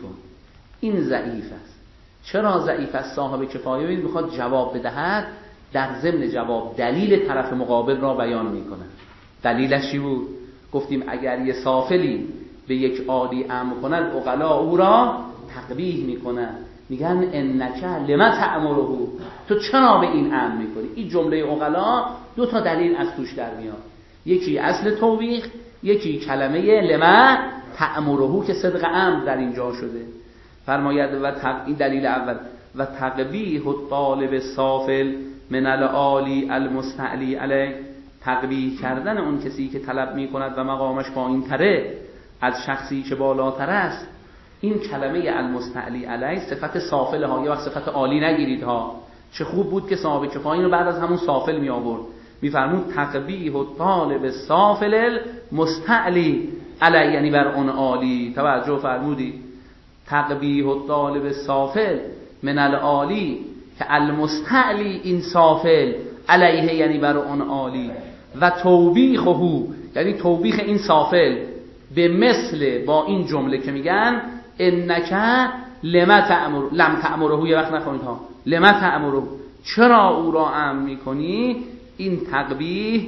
این ضعیف است. چرا ضعیف است؟ صاحب کفایه ببینید میخواد جواب بدهد، در ضمن جواب دلیل طرف مقابل را بیان میکنه. دلیلش چی بود؟ گفتیم اگر یه سافلی به یک عالی امر کنند، عقلا او را تقبیح میکنن، میگن انک لما تأمره، تو چرا به این امر میکنی؟ این جمله عقلا دو تا دلیل از توش در میاد، یکی اصل توبیخ، یکی کلمه لما تأمره که صدق امر در اینجا شده. فرماید و تق... این دلیل اول و تقبیح الطالب السافل من العالی المستعلی علیه، تقبیح کردن اون کسی که طلب میکند و مقامش پایین تره از شخصی که بالاتر است. این کلمه المستعلی علیه صفت سافل ها، یه وقت صفت عالی نگیرید ها. چه خوب بود که صاحب کفایه رو بعد از همون سافل می آورد. میفرمود تقبیح الطالب السافل المستعلی علیه، یعنی بر اون عالی. توجه فرمودی؟ تقبیح الطالب السافل من العالی که المستعلی این سافل علیه یعنی بر اون عالی، و توبیخه یعنی توبیخ این سافل به مثل با این جمله که میگن انک لما تأمر لم تأمره، یه وقت نخونید ها، لما تأمره، چرا او را امر میکنی؟ این تقبیح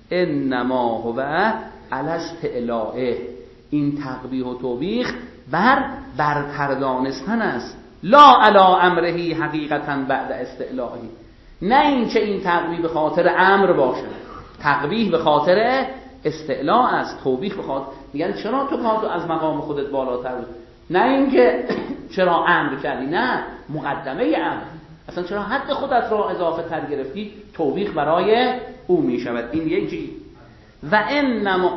انما هو علی استعلائه، این تقبیح و توبیخ بر برتر دانستن است، لا علی امره حقیقتا بعد استعلائه. نه این که این تقبیح به خاطر امر باشه، تقبیح به خاطر استعلاء است. توبیخ به خاطر میگن چرا تو پاتو از مقام خودت بالاتر بود، نه اینکه چرا امر کردی، نه مقدمه امر، اصلا چرا حد خودت را اضافه تر گرفتی، توبیخ برای او می شود. این یکی. و انما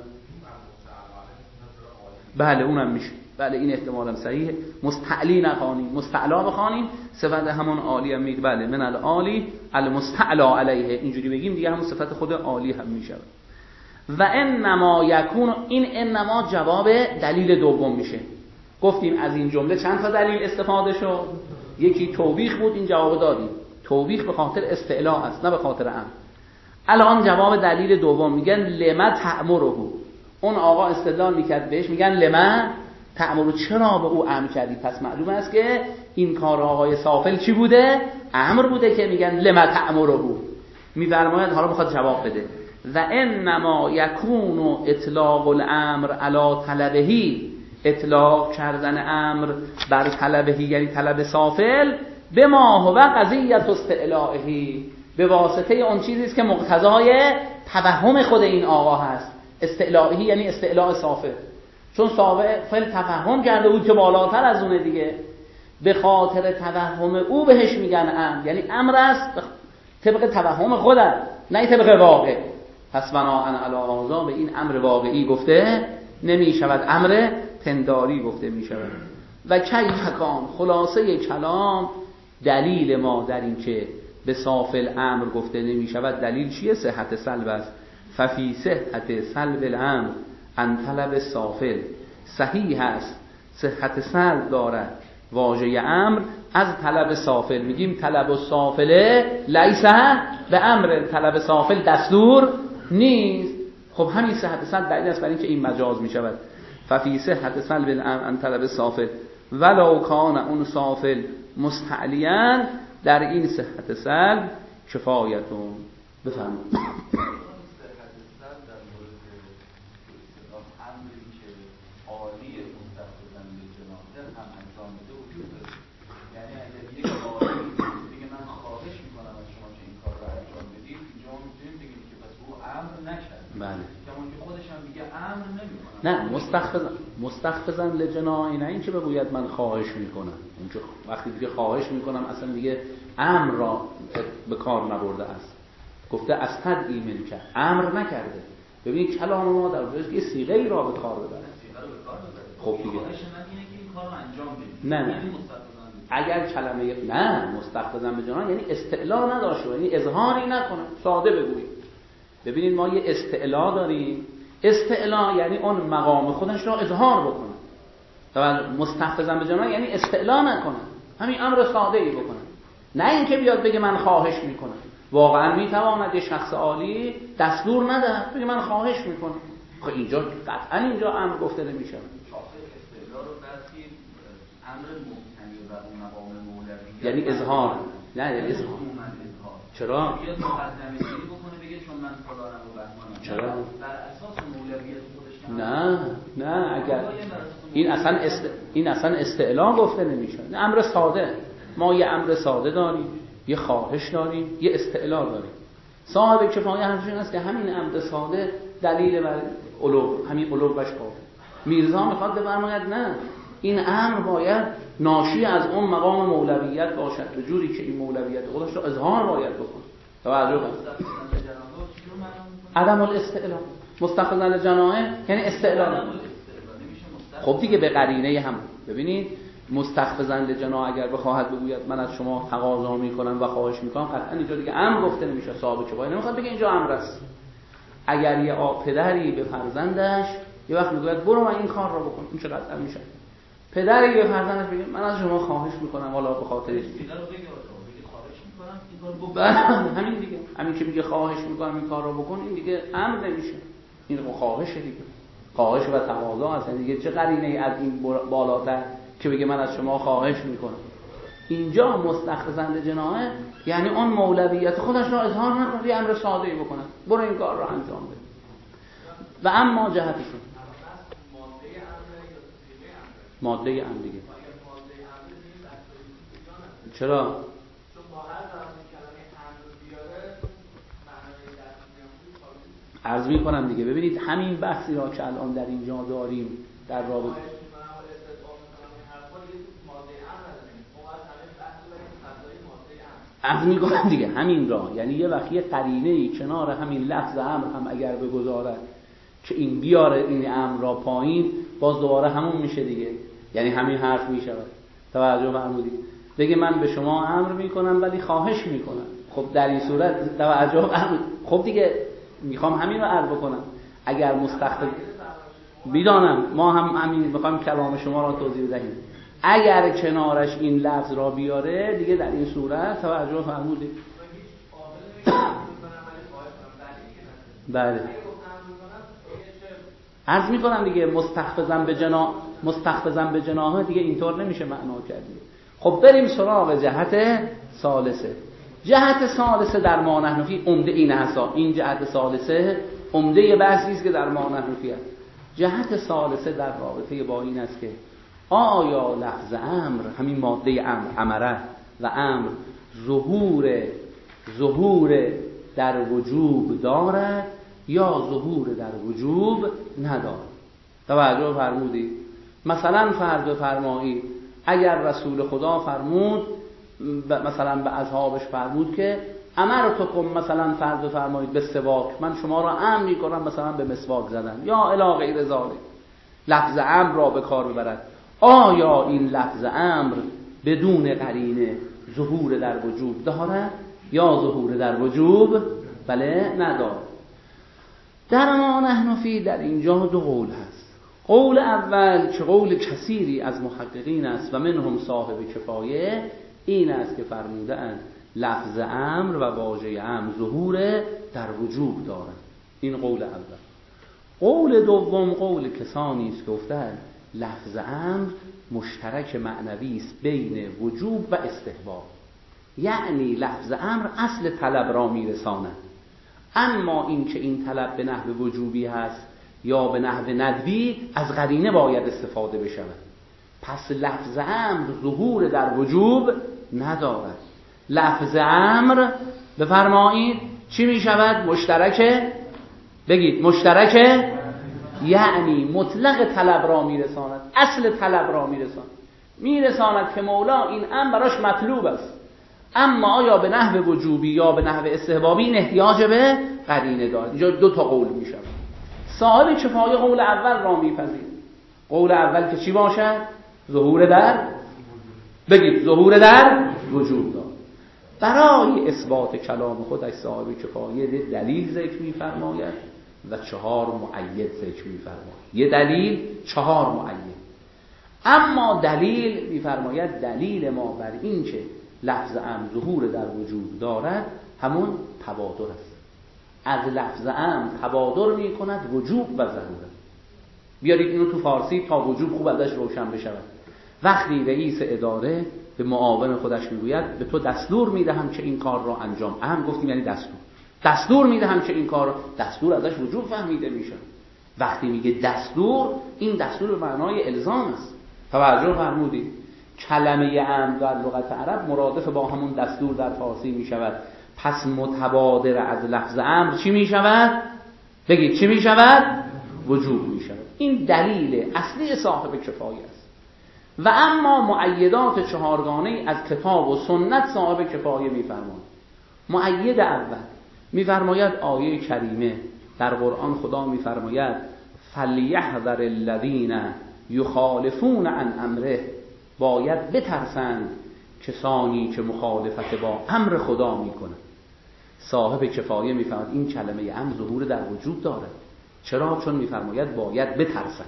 بله اونم میشه، بله این احتمالم صحیحه. مستعلی نخوانیم، مستعلا بخوانیم، صفت همون عالی هم میگه. بله من العالی المستعلا علیه، اینجوری بگیم دیگه همون صفت خود عالی هم میشه. و انما یکون، این انما جواب دلیل دوم میشه. گفتیم از این جمله چند تا دلیل استفاده شد. یکی توبیخ بود، این جواب دادیم. توبیخ به خاطر استعلاء است نه به خاطر امر. الان جواب دلیل دوم میگن لما تأمره. اون آقا استدلال میکرد بهش، میگن لما تأمره، چرا به او امر کردی؟ پس معلوم است که این کار آقای سافل چی بوده؟ امر بوده که میگن لما تأمره. میفرماید حالا بخواد جواب بده و انما یکون اطلاق الامر علی طلبهی، اطلاق کردن امر بر طلبهی یعنی طلب سافل، به ما هو قضیت استعلائهی، به واسطه اون چیزی است که مقتضای توهم خود این آقا هست. استعلائهی یعنی استعلاء سافل، چون سافل توهم کرده بود که بالاتر از اونه دیگه، به خاطر توهم او بهش میگن امر، یعنی امر است طبق توهم خودت نه طبق واقع. پس بناءً علی هذا به این امر واقعی گفته نمی شود، امر پنداری گفته می شود. و کیف کان، خلاصه کلام دلیل ما در این که به سافل امر گفته نمی شود دلیل چیه؟ صحت سلب است. ففی صحت سلب الامر ان طلب سافل، صحیح است صحت سلب دارد واژه امر از طلب سافل. میگیم طلب سافله لیسه به امر، طلب سافل دستور نیست. خب همین صحت سلب دلیل است برای اینکه این مجاز می شود. ففی صحت سلب الامر ان طلب سافل ولو کان اون سافل مستعلیاً، در این صحت سلب کفایتون. بفرمایید. نه مستخفزن مستخفزن لجناح، نه این که بگوید من خواهش میکنم. اون که وقتی دیگه خواهش میکنم اصلا دیگه امر را به کار نبرده است. گفته از تدعی ملکه، امر نکرده. ببینید کلام ما در واقع یه صیغه ای را به کار ببره. خب دیگه خواهش من اینه که این کارو انجام بدید. نه نه اگر کلمه نه مستخفزن به جناح یعنی استعلا نداشته، یعنی اظهاری نکنه، ساده بگویید. ببینید ما یه استعلا داریم، استعلا یعنی اون مقام خودش را اظهار بکنه. و مستحفظاً به جناح یعنی استعلا نکنه، همین امر ساده ای بکنه، نه اینکه بیاد بگه من خواهش میکنم. واقعا میتواند یه شخص عالی دستور نده بگه من خواهش میکنم. خب اینجا قطعا اینجا امر گفته نمیشه. استعلا رو برای امر مبتنی و اون مقام مولوی یعنی اظهار، نه یعنی اظهار. چرا؟ بیاد مقدمه‌گیری بکنه بگه چون من خدارم و بهمانم. چرا؟ بر اساس مولویت خودش نه نه اگر این اصلا است... این اصلا استعلا گفته نمیشه. امر ساده، ما یه امر ساده داریم، یه خواهش داریم، یه استعلا داریم. صاحب کفایه همچنین است که همین امر ساده دلیل بر علو، همین علو بش کافه. میرزا میخواد بفرماید نه، این امر باید ناشی از اون مقام مولویت باشد، به جوری که این مولویت خودش رو اظهار باید بکنه. توجه کنید. عدم الاستعلا، مستخفزن لجناح یعنی استعلا. خب دیگه به قرینه هم ببینید، مستخفزن لجناح اگر بخواهد بگوید من از شما تقاضا میکنم و خواهش میکنم، قطعا اینجا دیگه امر گفته نمیشه. صاحب کفایه نمیخواد بگه اینجا امر است. اگر یه پدری به فرزندش یه وقت میگوید برو من این کار رو بکن، این چه قطعا میشه. پدری به فرزندش بگه من از شما خواهش میکنم والا به خاطر چیزی همین دیگه، همین که میگه خواهش میکنم این کار رو بکن، این دیگه امر نمیشه، این خواهشه دیگه. خواهش و تقاضا هست دیگه. چه قرینه از این بالاتر که بگه من از شما خواهش میکنم؟ اینجا مستخفزن لجناح یعنی اون مولویت خودش رو اظهار نکنه، یه امر ساده ای بکنه، برو این کار رو انجام بده. و اما جهتشون ماده امر دیگه. چرا؟ عرض می کنم دیگه. ببینید همین بحثی را که الان در اینجا داریم در رابطه عرض می کنم دیگه همین را، یعنی یه وقتی قرینه‌ای کنار همین لفظ امر هم اگر بگذارد که این بیاره این امر را پایین، باز دوباره همون میشه دیگه، یعنی همین حرف میشود. توجه فرمودید؟ بگه من به شما امر میکنم ولی خواهش میکنم. خب در این صورت توجه امر، خب دیگه میخوام همین رو عرض بکنم. اگر مستخدم میدانم ما هم همین میخوایم کلام شما را توضیح بدهیم. اگر کنارش این لفظ را بیاره دیگه در این صورت توجه فرمودید. بله عرض میکنم دیگه مستخفزن به جنا مستخفزن به جناحه دیگه اینطور نمیشه معنا کردیم. خب بریم سراغ جهت ثالثه. جهت ثالثه در ما نحن فی عمده این هستا. این جهت ثالثه عمده بحثی است که در ما نحن فی است. جهت ثالثه در رابطه با این است که آیا لفظ امر، همین ماده امر، امره و امر ظهور ظهور در وجوب دارد یا ظهور در وجوب ندارد؟ توجه فرمودید. مثلا فرض بفرمایید اگر رسول خدا فرمود مثلا به اصحابش فرمود که امرتکم مثلا فرض بفرمایید به سواک، من شما را امر میکنم مثلا به مسواک زدن یا الی غیر ذلک، لفظ امر را به کار ببرد. آیا این لفظ امر بدون قرینه ظهور در وجوب دارد یا ظهور در وجوب بله ندارد؟ در ما نحن فی در اینجا دو قول هست. قول اول که قول کثیری از محققین است و منهم صاحب کفایه، این است که فرمودند لفظ امر و واژه امر ظهور در وجوب دارند. این قول اول. قول دوم قول کسانی است که گفتند لفظ امر مشترک معنوی است بین وجوب و استحباب، یعنی لفظ امر اصل طلب را میرساند، اما این که این طلب به نحو وجوبی هست یا به نحو ندبی از قرینه باید استفاده بشود. پس لفظ امر ظهور در وجوب ندارد. لفظ امر بفرمایید چی می شود؟ مشترک، بگید مشترک، یعنی مطلق طلب را میرساند، اصل طلب را میرساند، میرساند که مولا این امر براش مطلوب است، اما آیا به نحو وجوبی یا به نحو استحبابی احتیاج به قرینه دارد. اینجا دو تا قول می شود. صاحب کفایه قول اول را میپذیرد. قول اول که چی باشد؟ ظهور در، بگید ظهور در وجوب دارد. برای اثبات کلام خودش صاحب کفایه دلیل ذکر می‌فرماید و چهار مؤید ذکر می‌فرماید. یه دلیل، چهار مؤید. اما دلیل می‌فرماید دلیل ما بر این که لفظ امر ظهور در وجوب دارد همون تبادر است. از لفظ امر تبادر می‌کند وجوب و ضرورت. بیارید اینو تو فارسی تا وجوب خوب ازش روشن بشود. وقتی رئیس اداره به معاون خودش میگوید به تو دستور میدهم که این کار را انجام، اهم گفتیم یعنی دستور، دستور میدهم که این کار را، دستور ازش وجوب فهمیده میشه. وقتی میگه دستور، این دستور به معنای الزام است. توجه فرمودید؟ کلمه امر در لغت عرب مرادف با همون دستور در فارسی میشود. پس متبادر از لفظ امر چی میشود؟ بگید چی میشود؟ وجوب میشود. این دلیل اصلی صاحب کفایه است. و اما مؤیدات چهارگانه از کتاب و سنت صاحب کفایه میفرماید. مؤید اول میفرماید آیه کریمه در قرآن خدا میفرماید فلیحذر الذین یخالفون عن امره، باید بترسند کسانی که مخالفت با امر خدا میکنند. صاحب کفایه میفرماید این کلمه امر ظهور در وجود دارد. چرا؟ چون میفرماید باید بترسند.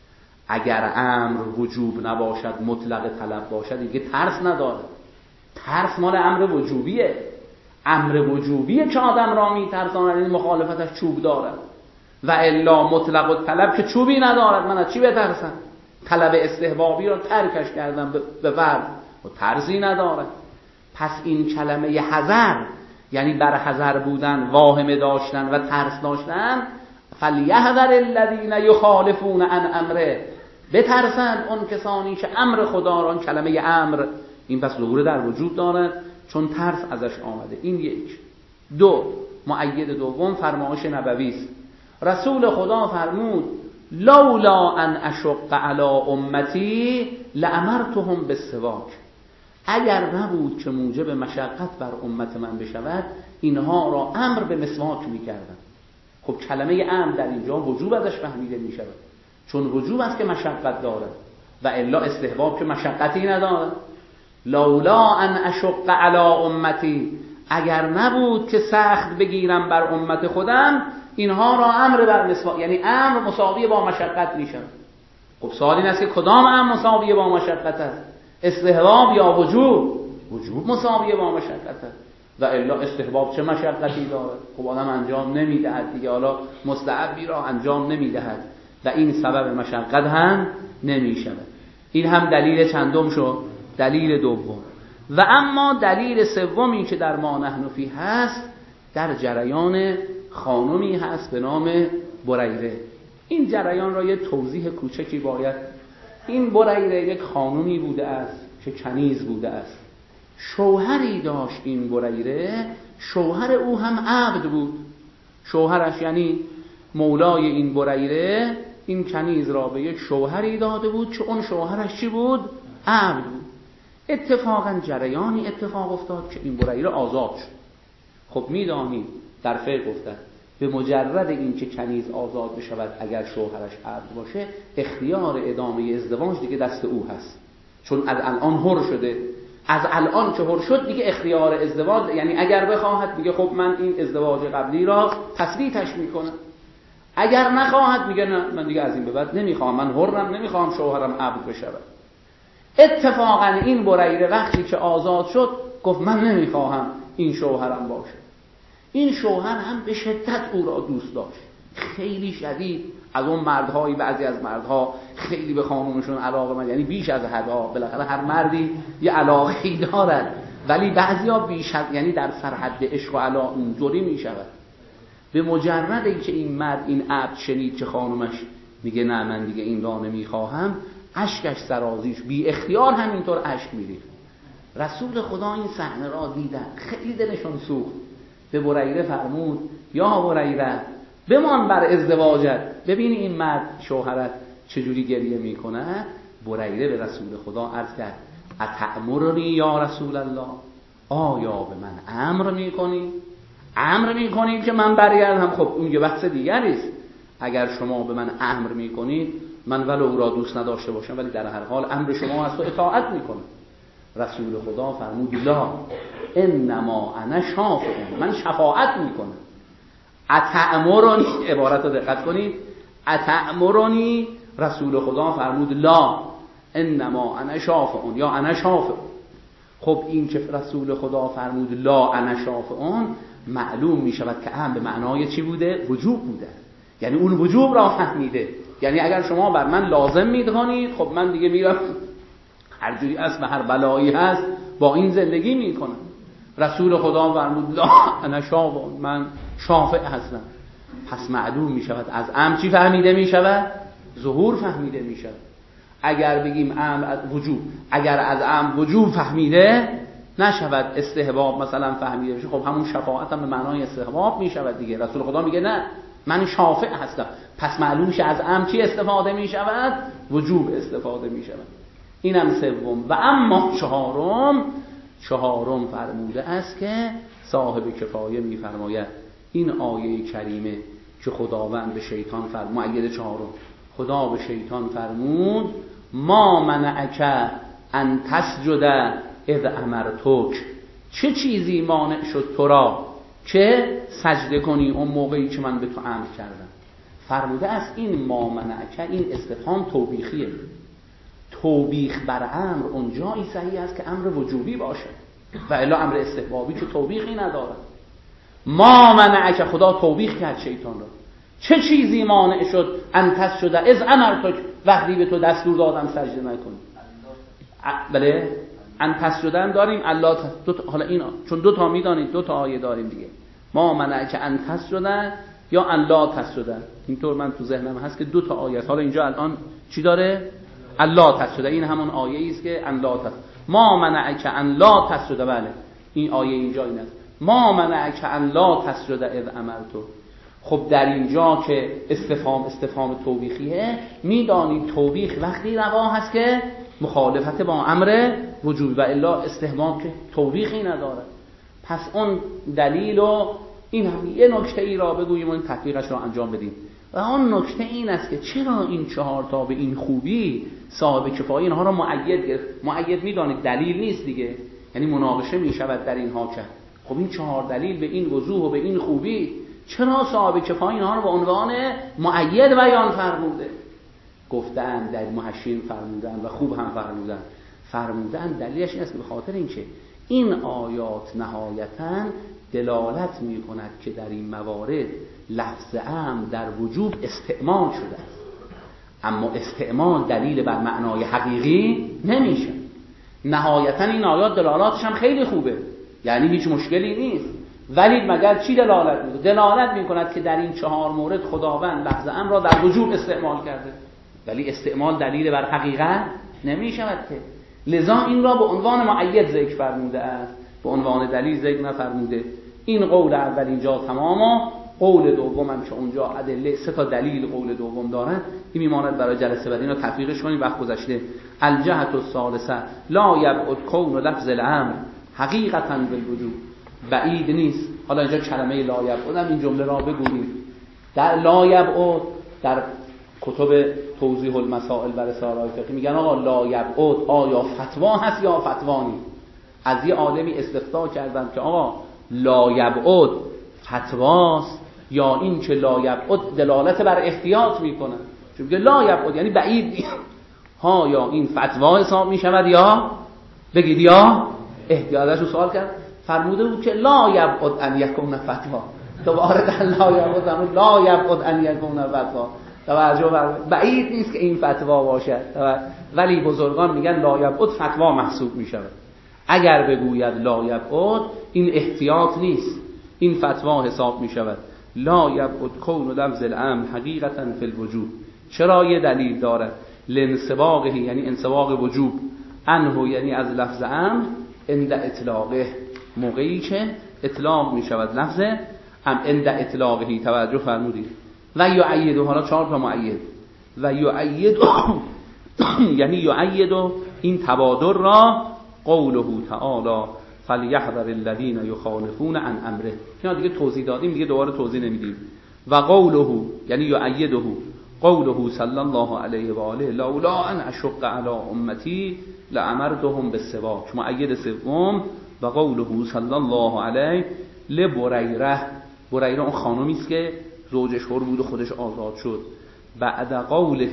اگر امر وجوب نباشد، مطلق طلب باشد، دیگه ترس نداره. ترس مال امر وجوبیه. امر وجوبیه که آدم را میترساند، این مخالفتش چوب دارد. و الا مطلق طلب که چوبی ندارد، من از چی بترسم؟ طلب استحبابی را ترکش کردم به فرض و ترسی ندارد. پس این کلمه حذر یعنی بر حذر بودن، واهمه داشتن و ترس داشتن. فلیحذر الذین یخالفون عن امره، بترسند اون کسانی که امر خدا را، کلمه امر این پس ظهور در وجود دارد چون ترس ازش آمده. این یک. دو، مؤید دوم فرمایش نبوی است. رسول خدا فرمود لولا ان اشق علی امتی لامرتهم بالسواک، اگر نبود که موجب مشقت بر امت من بشود اینها را امر به مسواک میکردم. خب کلمه امر در اینجا وجوب ازش فهمیده می شود، چون وجوب است که مشقت دارد و الا استحباب که مشقتی ندارد. لولا ان اشق علی امتی، اگر نبود که سخت بگیرم بر امت خودم اینها را امر بر مساوی، یعنی امر مساوی با مشقت میشه. خب سوال این است که کدام امر مساوی با مشقت است؟ استحباب یا وجوب؟ وجوب مساوی با مشقت است. و الا استحباب چه مشقتی داره؟ خب آدم انجام نمیدهد دیگه، حالا مستحبی را انجام نمیدهد و این سبب مشقت هم نمیشود. این هم دلیل چندم شد، دلیل دوم. و اما دلیل سومی که در ما نحن فیه هست، در جریان خانمی هست به نام بریره. این جریان را یه توضیح کوچکی باید. این بریره یک خانمی بوده است که کنیز بوده است. شوهری داشت این بریره، شوهر او هم عبد بود. شوهرش یعنی مولای این بریره این کنیز را به یک شوهری داده بود که اون شوهرش چی بود؟ عبد بود. اتفاقا جریانی اتفاق افتاد که این بریره آزاد شد. خب میدانید در فقه گفتن به مجرد این که کنیز آزاد بشود اگر شوهرش عبد باشه، اختیار ادامه ازدواج دیگه دست او هست، چون از الان حر شده. از الان که حر شد دیگه اختیار ازدواج، یعنی اگر بخواهد میگه خب من این ازدواج قبلی را تثبیتش میکنم، اگر نخواهد میگه نه من دیگه از این به بعد نمیخوام، من حرم، نمیخوام شوهرم عبد بشود. اتفاقا این بریره وقتی که آزاد شد گفت من نمیخواهم این شوهرم باشه. این شوهر هم به شدت او را دوست داشت، خیلی شدید. از اون مردهایی، بعضی از مردها خیلی به خانومشون علاقه من، یعنی بیش از حدها. بالاخره هر مردی یه علاقه‌ای دارد، ولی بعضیا بیش از، یعنی در سرحد عشق و علاقه اونجوری میشود. به مجرد اینکه این مرد این عبد شنید که خانومش میگه نه من دیگه این را نمیخواهم، اشکش سرازیش بی اختیار همینطور اشک میریخت. رسول خدا این صحنه را دیدن، خیلی دلشون سوخت. به بریره فرمود یا بریره بمان بر ازدواجت، ببین این مرد شوهرت چجوری گریه میکنه. بریره به رسول خدا عرض کرد اتأمرنی یا رسول الله، آیا به من امر میکنی؟ امر میکنید که من برگردم؟ خب اون یه بحث دیگری است. اگر شما به من امر میکنید، من ولو او را دوست نداشته باشم ولی در هر حال امر شما از تو اطاعت میکنم. رسول خدا فرمود لا انما انا شافع، من شفاعت میکنم. اتأمرنی، عبارت رو دقت کنید، اتأمرنی، رسول خدا فرمود لا انما انا شافع یا انا شافع. خب این که رسول خدا فرمود لا انا شافع، معلوم می شود که هم به معنای چی بوده؟ وجوب بوده. یعنی اون وجوب را فهمیده. یعنی اگر شما بر من لازم میدونید، خب من دیگه میرم هر جوری است و هر بلایی هست با این زندگی میکنم. رسول خدا فرمود لا انا شافع، من شافع هستم. پس معلوم می شود از امر چی فهمیده می شود؟ ظهور فهمیده می شود. اگر بگیم امر از وجوب، اگر از امر وجوب فهمیده نشود، استحباب مثلا فهمیده بشه، خب همون شفاعت هم به معنای استحباب می شود دیگه. رسول خدا میگه نه من شافع هستم، پس معلوم شه از امر چی استفاده می شود؟ وجوب استفاده می شود. اینم سوم. و اما چهارم، چهارم فرموده است که صاحب کفایه می فرماید این آیه کریمه که خداوند به شیطان فرمود، مؤید چهارم، خدا به شیطان فرمود ما منعک ان تسجد اذ امرتک، چه چیزی مانع شد تو را که سجده کنی اون موقعی که من به تو امر کردم. فرموده است این ما منعک، این استفهام توبیخیه. توبیخ بر امر اونجایی صحیح است که امر وجوبی باشه، و الا امر استحبابی که توبیخی نداره. ما منعک، خدا توبیخ کرد شیطان را، چه چیزی مانع شد ان تسجد اذ امرتک، وقتی به تو دستور دادم سجده نکنی. بله ان تسجدن داریم، الله دو تا، حالا اینا چون دو تا میدانید دو تا آیه داریم دیگه، ما منعک ان تسجدن یا ان لا تسجدن. اینطور من تو ذهنم هست که دو تا آیه است. حالا اینجا الان چی داره؟ الله تسجد، این همون آیه است که ان لا تسجد. ما منعک ان لا تسجد، بله این آیه اینجا این است، ما منعک ان لا تسجد اذ امرتو. خب در اینجا که استفهام استفهام توبیخیه، میدانید توبیخ وقتی روا هست که مخالفت با امر وجوبی، و الا استحباب که توبیخی نداره. پس اون دلیل و این هم یه نکته ای را بگوییم و این تطبیقش را انجام بدیم. و اون نکته این است که چرا این چهار تا به این خوبی صاحب کفایه اینها را مؤید گرفت. مؤید میدانید دلیل نیست دیگه، یعنی مناقشه می شود در اینها که خب این چهار دلیل به این وضوح و به این خوبی چرا صاحب کفایه اینها رو به عنوان مؤید بیان فرموده؟ گفتن در محشین فرمودن و خوب هم فرمودن فرمودن دلیلش این است که به خاطر اینکه این آیات نهایتاً دلالت می کند که در این موارد لفظ امر در وجوب استعمال شده است، اما استعمال دلیل بر معنای حقیقی نمیشه. نهایتاً این آیات دلالاتش هم خیلی خوبه، یعنی هیچ مشکلی نیست، ولی مگر چی دلالت میکنه؟ دلالت میکند که در این چهار مورد خداوند لفظ امر را در وجوب استعمال کرده، ولی استعمال دلیل بر حقیقت نمیشود که. لذا این را به عنوان مؤید ذکر فرموده است، به عنوان دلیل ذکر نفرموده. این قول اول اینجا تماما، قول دوم هم که اونجا ادله سه تا دلیل قول دوم دارن، این میماند برای جلسه بعد. اینو تفریقش کنیم وقت گذشته. الجهت الثالثه لا یبعد کون لفظ الامر حقیقتا بالوجوب، بعید نیست. حالا اینجا کلمه لا یبعد هم این جمله را بگوییم. در لا یبعد در کتب توضیح المسائل برای رساله‌های فقهی میگن آقا لا یبعد آیا فتوا هست یا فتوا نیست. از یه عالمی استفسار کردن که آقا لا یبعد فتواست یا این که لا یبعد دلالت بر احتیاط میکنه، چون میگه لا یبعد یعنی بعید نیست، ها یا این فتوا حساب میشود یا بگید یا احتیاطش رو سوال کرد، فرموده بود که لا یبعد ان یکون فتوا. دوباره در لا یبعد هم لا یبعد ان یکون فتوا، توجه بعید نیست که این فتوا باشد، ولی بزرگان میگن لا یبعد فتوا محسوب میشود. اگر بگوید لا یبعد این احتیاط نیست، این فتوا حساب میشود. لا یبعد کون لفظ الامر حقیقتا فی الوجوب، چرا یه دلیل داره؟ لانسباقه یعنی انسباق وجوب، عنه یعنی از لفظ امر، عند اطلاقه موقعی که اطلاق میشود لفظ ام، عند اطلاقه توجه فرمودید. و یعید، حالا چهار تا معید، و یعید یعنی یعید این تبادر را قوله تعالی فلیحذر الذین یخالفون عن امره. اینا دیگه توضیح دادیم، دیگه دوباره توضیح نمیدیم. و قوله یعنی یعیده قوله صلی الله علیه و آله لولا ان اشق علی امتی لامرتهم بالسواک. معید سوم و قوله صلی الله علیه لبریره، بریره اون خانومی است که زوجش حر بود و خودش آزاد شد. بعد قوله،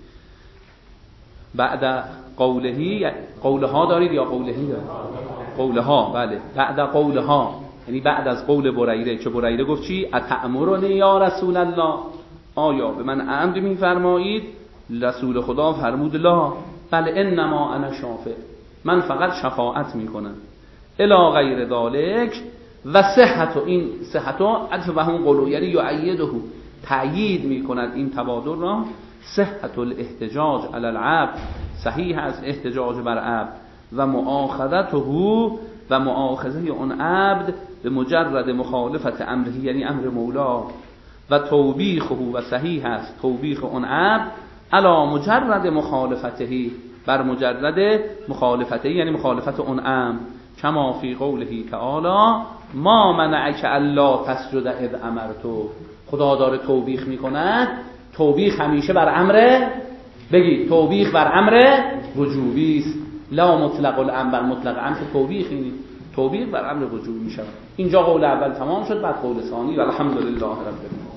بعد قوله قولها دارید یا قولهی دارید؟ قولها، بله. بعد قولها یعنی بعد از قول بریره که بریره گفت چی؟ اتأمرنی یا رسول الله، آیا به من امر میفرمایید؟ رسول خدا فرمود لا، بله انما انا شافع، من فقط شفاعت میکنم. الی غیر ذالک و صحت، این صحت عطف به همون قولو یعنی یعیده تأیید میکند این تبادر را. صحت الاحتجاج علی العبد، صحیح از احتجاج بر عبد، و مؤاخذته و مؤاخذه اون عبد به مجرد مخالفت امره یعنی امر مولا، و توبیخه و صحیح است توبیخ اون عبد علی مجرد مخالفته بر مجرد مخالفته یعنی مخالفت اون امر، کما فی قوله تعالی ما منعک الا تسجد اذ امرتو. خدا داره توبیخ میکند، توبیخ همیشه بر امر، بگید توبیخ بر امر وجوبی است، لا مطلق الامر بر مطلق امر توبیخ نیست، توبیخ بر امر وجوبی میشه. اینجا قول اول تمام شد، بعد قول ثانی و الحمدلله رب العالمین.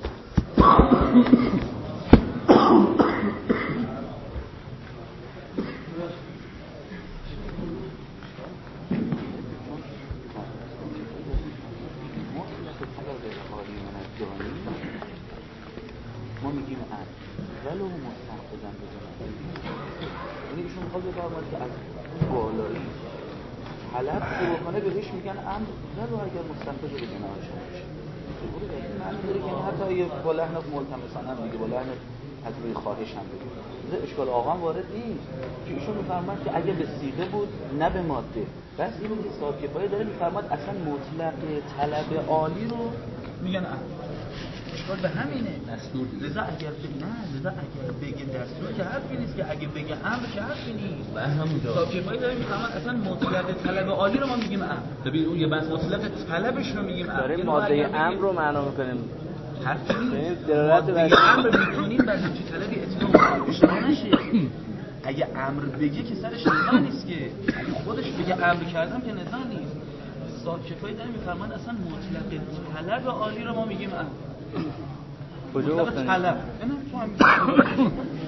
ما میگیم امر ولو مستحقاً بزنن، یعنی ایشون میخواد بفرماید که از بالایی طلب شروع کنه بهش میگن امر ولو اگر مستحق به جناحش باشه. بوده این معنی داره که حتی یه با لحن ملتمسانه هم میگه، با لحن از روی خواهش هم بگه، اشکال آقا وارد نیست که ایشون میفرماید که اگه به صیغه بود نه به ماده. بس اینو که صاحب کفایه داره میفرماید اصلا مطلق طلب عالی رو میگن امر. اشکال به همینه. دستور لذا اگر نه لذا اگر بگه دستور که حرفی نیست، که اگه بگه امر که حرفی نیست. به همونجا صاحب کفایه داره میفهمن اصلا مطلق طلب عالی رو ما میگیم امر. ببین اون یه بس مطلق طلبش رو میگیم امر، داریم ماده امر رو معنا میکنیم. حرفی نیست. دلالت بر امر میتونیم بر چه طلبی اطلاق اشتباه نشه. اگه امر بگه که سرش نزا نیست، که اگه خودش بگه امر کردم که نزا نیست. استاد کفایی دارن میفرمان اصلا مطلق طلب عالی رو ما میگیم امر. کجا مطلق گفتن؟ طلب. نه تو هم